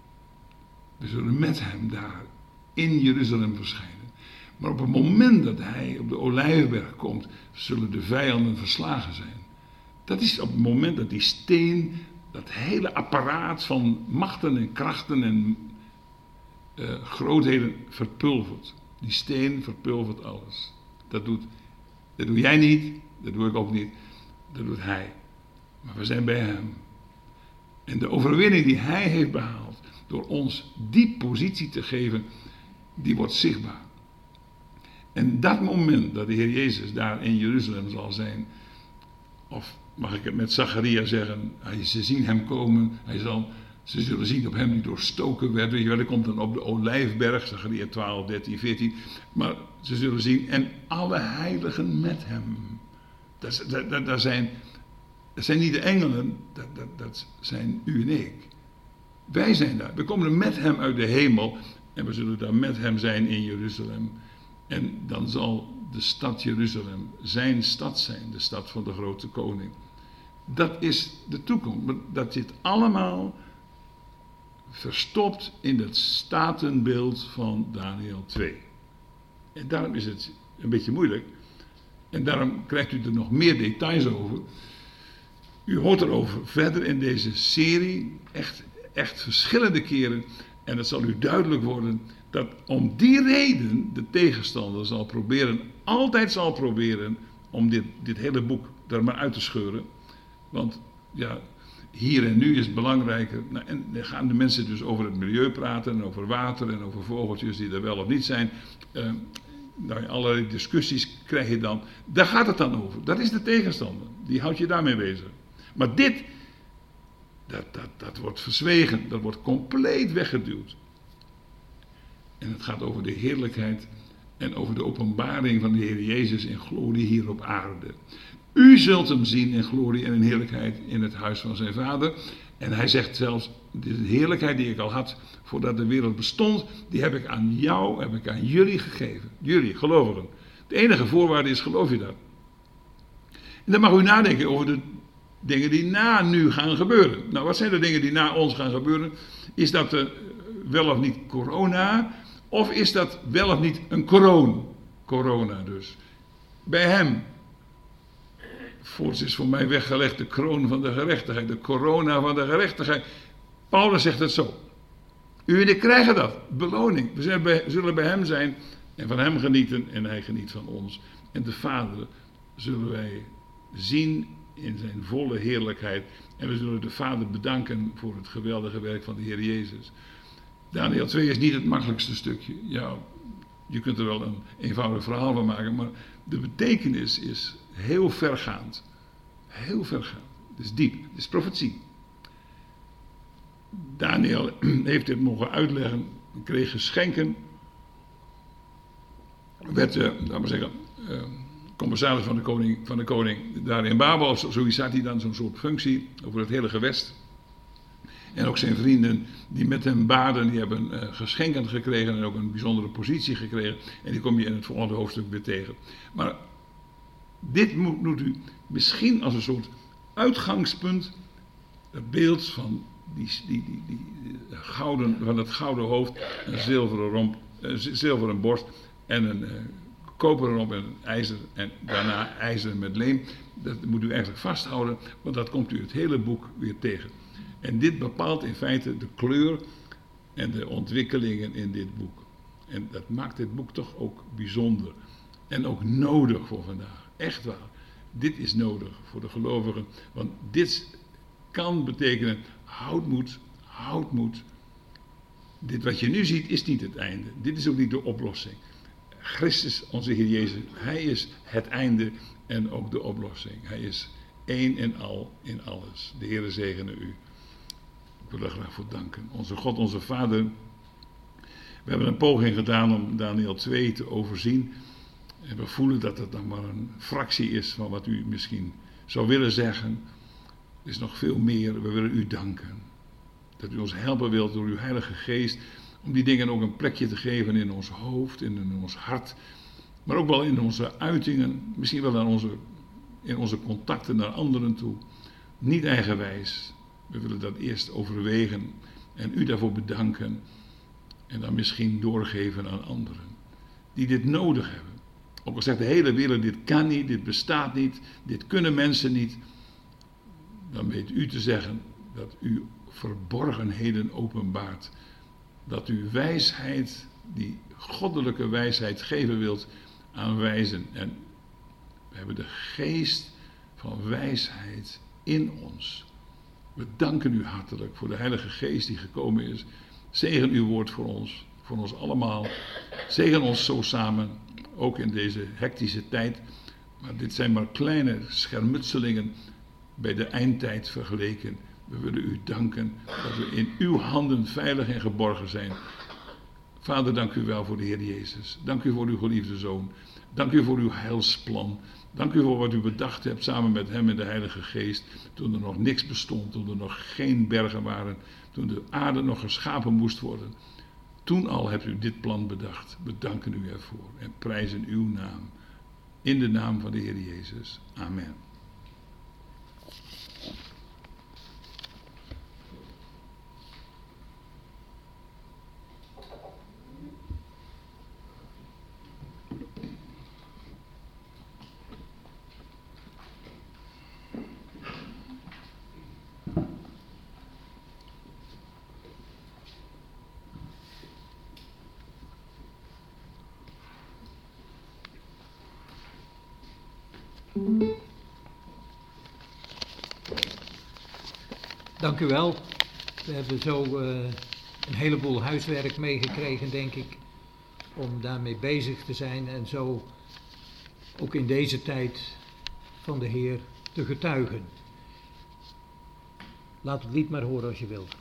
We zullen met hem daar in Jeruzalem verschijnen. Maar op het moment dat hij op de Olijfberg komt, zullen de vijanden verslagen zijn. Dat is op het moment dat die steen, dat hele apparaat van machten en krachten en uh, grootheden verpulvert. Die steen verpulvert alles. Dat doet, dat doe jij niet, dat doe ik ook niet, dat doet hij. Maar we zijn bij hem. En de overwinning die hij heeft behaald, door ons die positie te geven, die wordt zichtbaar. En dat moment dat de Heer Jezus daar in Jeruzalem zal zijn, of mag ik het met Zacharia zeggen, ze zien hem komen, hij zal, ze zullen zien op hem die doorstoken werd, weet je wel, hij komt dan op de Olijfberg, Zacharia twaalf, dertien, veertien, maar ze zullen zien, en alle heiligen met hem. Dat, dat, dat, dat, zijn, dat zijn niet de engelen, dat, dat, dat zijn u en ik. Wij zijn daar, we komen met hem uit de hemel, en we zullen daar met hem zijn in Jeruzalem. En dan zal de stad Jeruzalem zijn stad zijn, de stad van de grote koning. Dat is de toekomst. Dat zit allemaal verstopt in het statenbeeld van Daniel twee. En daarom is het een beetje moeilijk. En daarom krijgt u er nog meer details over. U hoort erover verder in deze serie, echt, echt verschillende keren. En het zal u duidelijk worden dat om die reden de tegenstander zal proberen, altijd zal proberen, om dit, dit hele boek er maar uit te scheuren. Want ja, hier en nu is het belangrijker. Nou, en dan gaan de mensen dus over het milieu praten, en over water en over vogeltjes die er wel of niet zijn. Uh, nou, allerlei discussies krijg je dan. Daar gaat het dan over. Dat is de tegenstander. Die houdt je daarmee bezig. Maar dit, dat, dat, dat wordt verzwegen. Dat wordt compleet weggeduwd. En het gaat over de heerlijkheid en over de openbaring van de Heer Jezus in glorie hier op aarde. U zult hem zien in glorie en in heerlijkheid in het huis van zijn vader. En hij zegt zelfs, de heerlijkheid die ik al had voordat de wereld bestond, die heb ik aan jou, heb ik aan jullie gegeven. Jullie, gelovigen. De enige voorwaarde is, geloof je dat? En dan mag u nadenken over de dingen die na nu gaan gebeuren. Nou, wat zijn de dingen die na ons gaan gebeuren? Is dat uh, wel of niet corona? Of is dat wel of niet een kroon? Corona dus. Bij hem. Voorts is voor mij weggelegd de kroon van de gerechtigheid. De corona van de gerechtigheid. Paulus zegt het zo. U en ik krijgen dat. Beloning. We zullen bij, zullen bij hem zijn en van hem genieten en hij geniet van ons. En de Vader zullen wij zien in zijn volle heerlijkheid. En we zullen de Vader bedanken voor het geweldige werk van de Heer Jezus. Daniël twee is niet het makkelijkste stukje. Ja, je kunt er wel een eenvoudig verhaal van maken, maar de betekenis is heel vergaand. Heel vergaand. Het is diep. Het is profetie. Daniël heeft dit mogen uitleggen, kreeg geschenken, werd, uh, laten we zeggen, uh, commissaris van de koning, van de koning daar in Babel, of zoiets had hij dan, zo'n soort functie over het hele gewest. En ook zijn vrienden die met hem baden, die hebben uh, geschenken gekregen en ook een bijzondere positie gekregen. En die kom je in het volgende hoofdstuk weer tegen. Maar dit moet, moet u misschien als een soort uitgangspunt, het beeld van, die, die, die, die gouden, van het gouden hoofd, een zilveren, romp, een zilveren borst en een uh, koperen romp en een ijzer en daarna ijzer met leem. Dat moet u eigenlijk vasthouden, want dat komt u het hele boek weer tegen. En dit bepaalt in feite de kleur en de ontwikkelingen in dit boek. En dat maakt dit boek toch ook bijzonder. En ook nodig voor vandaag. Echt waar. Dit is nodig voor de gelovigen. Want dit kan betekenen, houd moed, houd moed. Dit wat je nu ziet is niet het einde. Dit is ook niet de oplossing. Christus, onze Heer Jezus, Hij is het einde en ook de oplossing. Hij is één en al in alles. De Heere zegene u. Ik wil er graag voor danken. Onze God, onze Vader. We hebben een poging gedaan om Daniël twee te overzien. En we voelen dat het nog maar een fractie is van wat u misschien zou willen zeggen. Er is nog veel meer. We willen u danken. Dat u ons helpen wilt door uw Heilige Geest. Om die dingen ook een plekje te geven in ons hoofd, in ons hart. Maar ook wel in onze uitingen. Misschien wel in onze, in onze contacten naar anderen toe. Niet eigenwijs. We willen dat eerst overwegen en u daarvoor bedanken. En dan misschien doorgeven aan anderen. Die dit nodig hebben. Ook al zegt de hele wereld, dit kan niet, dit bestaat niet, dit kunnen mensen niet. Dan weet u te zeggen dat u verborgenheden openbaart. Dat u wijsheid, die goddelijke wijsheid geven wilt, aanwijzen. En we hebben de geest van wijsheid in ons. We danken u hartelijk voor de Heilige Geest die gekomen is. Zegen uw woord voor ons, voor ons allemaal. Zegen ons zo samen, ook in deze hectische tijd. Maar dit zijn maar kleine schermutselingen bij de eindtijd vergeleken. We willen u danken dat we in uw handen veilig en geborgen zijn. Vader, dank u wel voor de Heer Jezus. Dank u voor uw geliefde Zoon. Dank u voor uw heilsplan. Dank u voor wat u bedacht hebt samen met hem en de Heilige Geest. Toen er nog niks bestond, toen er nog geen bergen waren. Toen de aarde nog geschapen moest worden. Toen al hebt u dit plan bedacht. We danken u ervoor en prijzen uw naam. In de naam van de Heer Jezus. Amen. Dank u wel. We hebben zo uh, een heleboel huiswerk meegekregen, denk ik, om daarmee bezig te zijn en zo ook in deze tijd van de Heer te getuigen. Laat het lied maar horen als je wilt.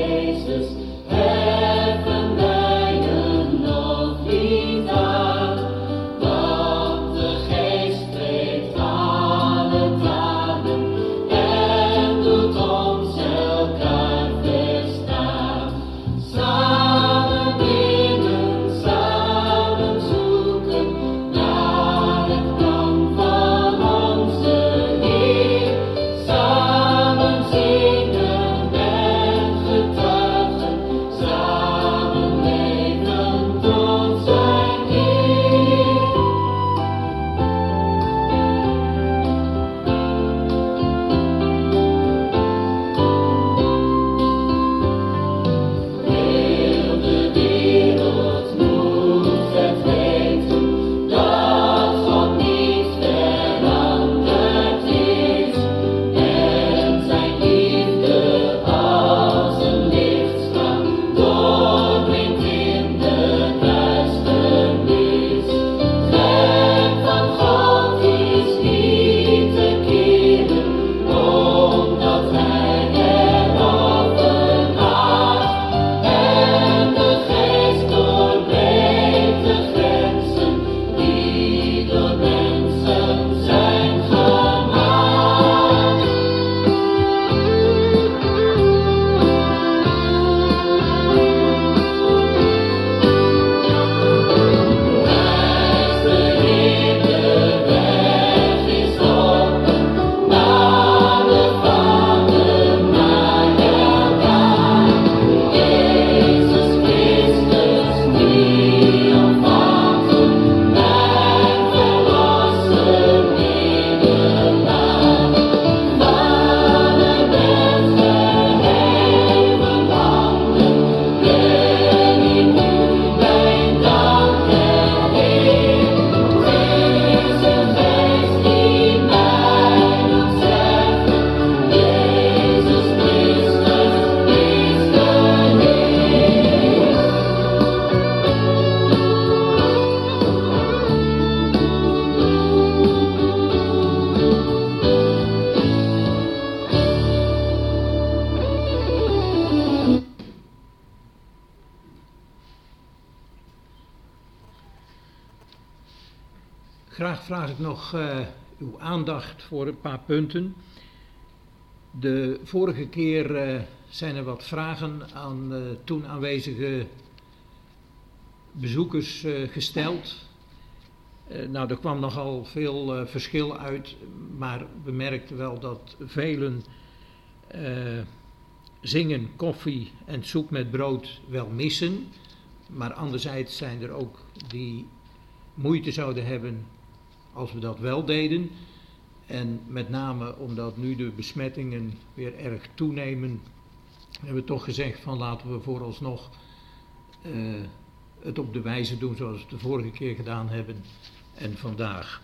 Heaven, wij nog niet aan. graag vraag ik nog uh, uw aandacht voor een paar punten. De vorige keer uh, zijn er wat vragen aan uh, toen aanwezige bezoekers uh, gesteld. Uh, nou, er kwam nogal veel uh, verschil uit, maar we merkten wel dat velen uh, zingen, koffie en soep met brood wel missen. Maar anderzijds zijn er ook die moeite zouden hebben als we dat wel deden. En met name omdat nu de besmettingen weer erg toenemen, hebben we toch gezegd van laten we vooralsnog uh, het op de wijze doen zoals we het de vorige keer gedaan hebben en vandaag.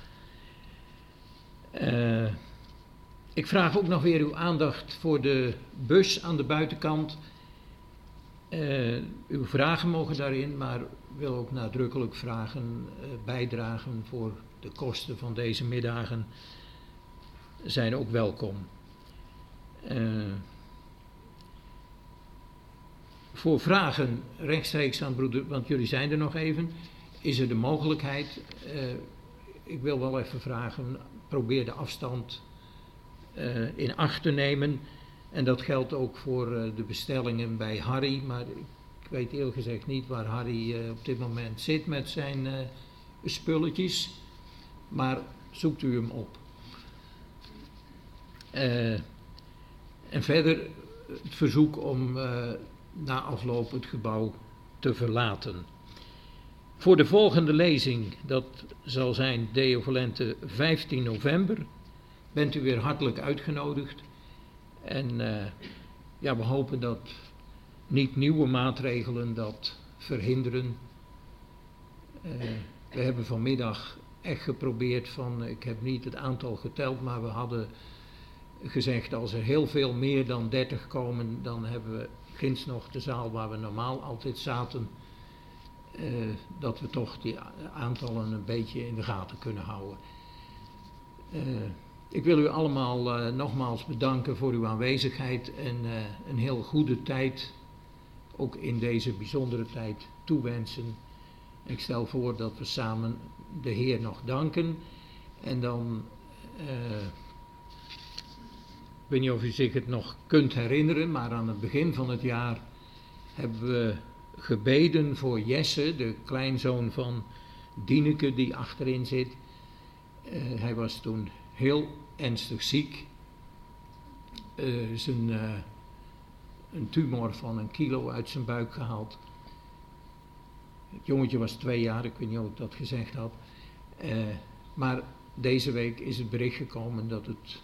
Uh, ik vraag ook nog weer uw aandacht voor de bus aan de buitenkant. Uh, uw vragen mogen daarin, maar wil ook nadrukkelijk vragen uh, bijdragen voor de kosten van deze middagen zijn ook welkom. Uh, voor vragen rechtstreeks aan broeder, want jullie zijn er nog even, is er de mogelijkheid, uh, ik wil wel even vragen, probeer de afstand uh, in acht te nemen. En dat geldt ook voor uh, de bestellingen bij Harry, maar ik weet eerlijk gezegd niet waar Harry uh, op dit moment zit met zijn uh, spulletjes, maar zoekt u hem op. Uh, en verder het verzoek om uh, na afloop het gebouw te verlaten. Voor de volgende lezing, dat zal zijn Deo Volente vijftien november, bent u weer hartelijk uitgenodigd. En uh, ja, we hopen dat niet nieuwe maatregelen dat verhinderen. Uh, we hebben vanmiddag echt geprobeerd van, ik heb niet het aantal geteld, maar we hadden gezegd als er heel veel meer dan dertig komen, dan hebben we ginds nog de zaal waar we normaal altijd zaten, uh, dat we toch die aantallen een beetje in de gaten kunnen houden. Uh, Ik wil u allemaal uh, nogmaals bedanken voor uw aanwezigheid en uh, een heel goede tijd, ook in deze bijzondere tijd, toewensen. Ik stel voor dat we samen de Heer nog danken en dan, uh, ik weet niet of u zich het nog kunt herinneren, maar aan het begin van het jaar hebben we gebeden voor Jesse, de kleinzoon van Dieneke die achterin zit. Uh, hij was toen heel ernstig ziek. Uh, is een, uh, een tumor van een kilo uit zijn buik gehaald. Het jongetje was twee jaar, ik weet niet of ik dat gezegd had. Uh, maar deze week is het bericht gekomen dat het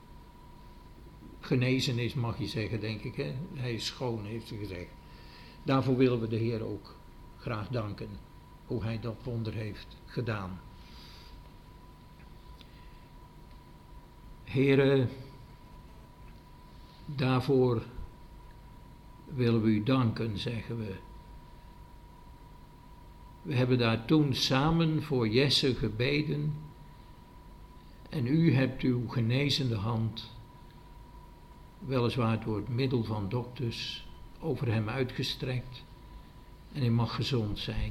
genezen is, mag je zeggen, denk ik. Hè? Hij is schoon, heeft ze gezegd. Daarvoor willen we de Heer ook graag danken, hoe hij dat wonder heeft gedaan. Heren, daarvoor willen we u danken, zeggen we. We hebben daar toen samen voor Jesse gebeden en u hebt uw genezende hand, weliswaar door het middel van dokters, over hem uitgestrekt en hij mag gezond zijn.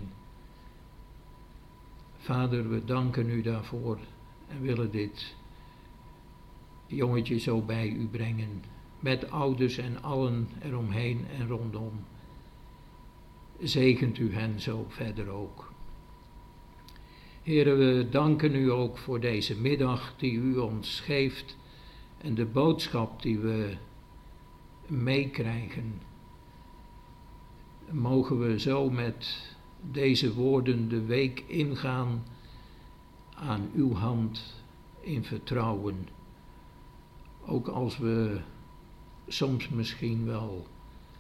Vader, we danken u daarvoor en willen dit jongetje zo bij u brengen, met ouders en allen eromheen en rondom. Zegent u hen zo verder ook. Heren, we danken u ook voor deze middag die u ons geeft en de boodschap die we meekrijgen. Mogen we zo met deze woorden de week ingaan aan uw hand in vertrouwen. Ook als we soms misschien wel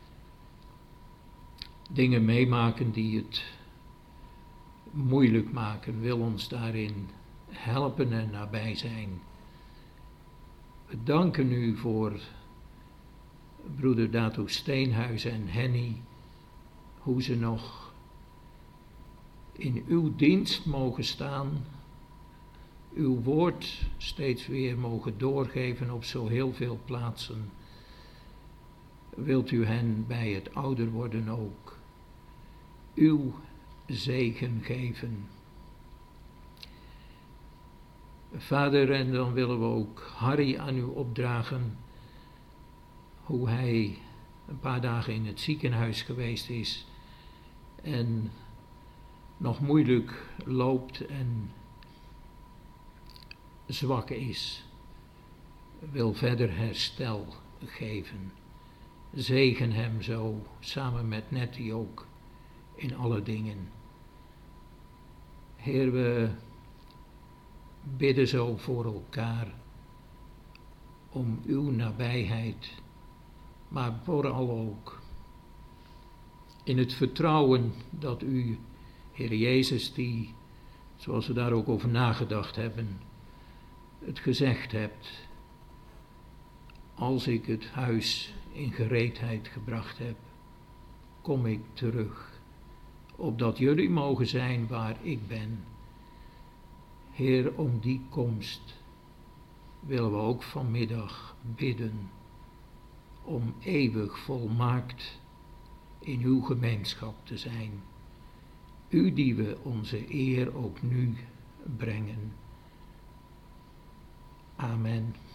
dingen meemaken die het moeilijk maken, wil ons daarin helpen en nabij zijn. We danken u voor broeder Dato Steenhuis en Henny, hoe ze nog in uw dienst mogen staan, uw woord steeds weer mogen doorgeven op zo heel veel plaatsen. Wilt u hen bij het ouder worden ook uw zegen geven. Vader, en dan willen we ook Harry aan u opdragen, hoe hij een paar dagen in het ziekenhuis geweest is en nog moeilijk loopt en zwak is. Wil verder herstel geven. Zegen hem zo, samen met Nettie ook, in alle dingen. Heer, we bidden zo voor elkaar om uw nabijheid, maar vooral ook in het vertrouwen dat u, Heer Jezus, die, zoals we daar ook over nagedacht hebben, het gezegd hebt: als ik het huis in gereedheid gebracht heb, kom ik terug, opdat jullie mogen zijn waar ik ben. Heer, om die komst willen we ook vanmiddag bidden, om eeuwig volmaakt in uw gemeenschap te zijn. U die we onze eer ook nu brengen. Amen.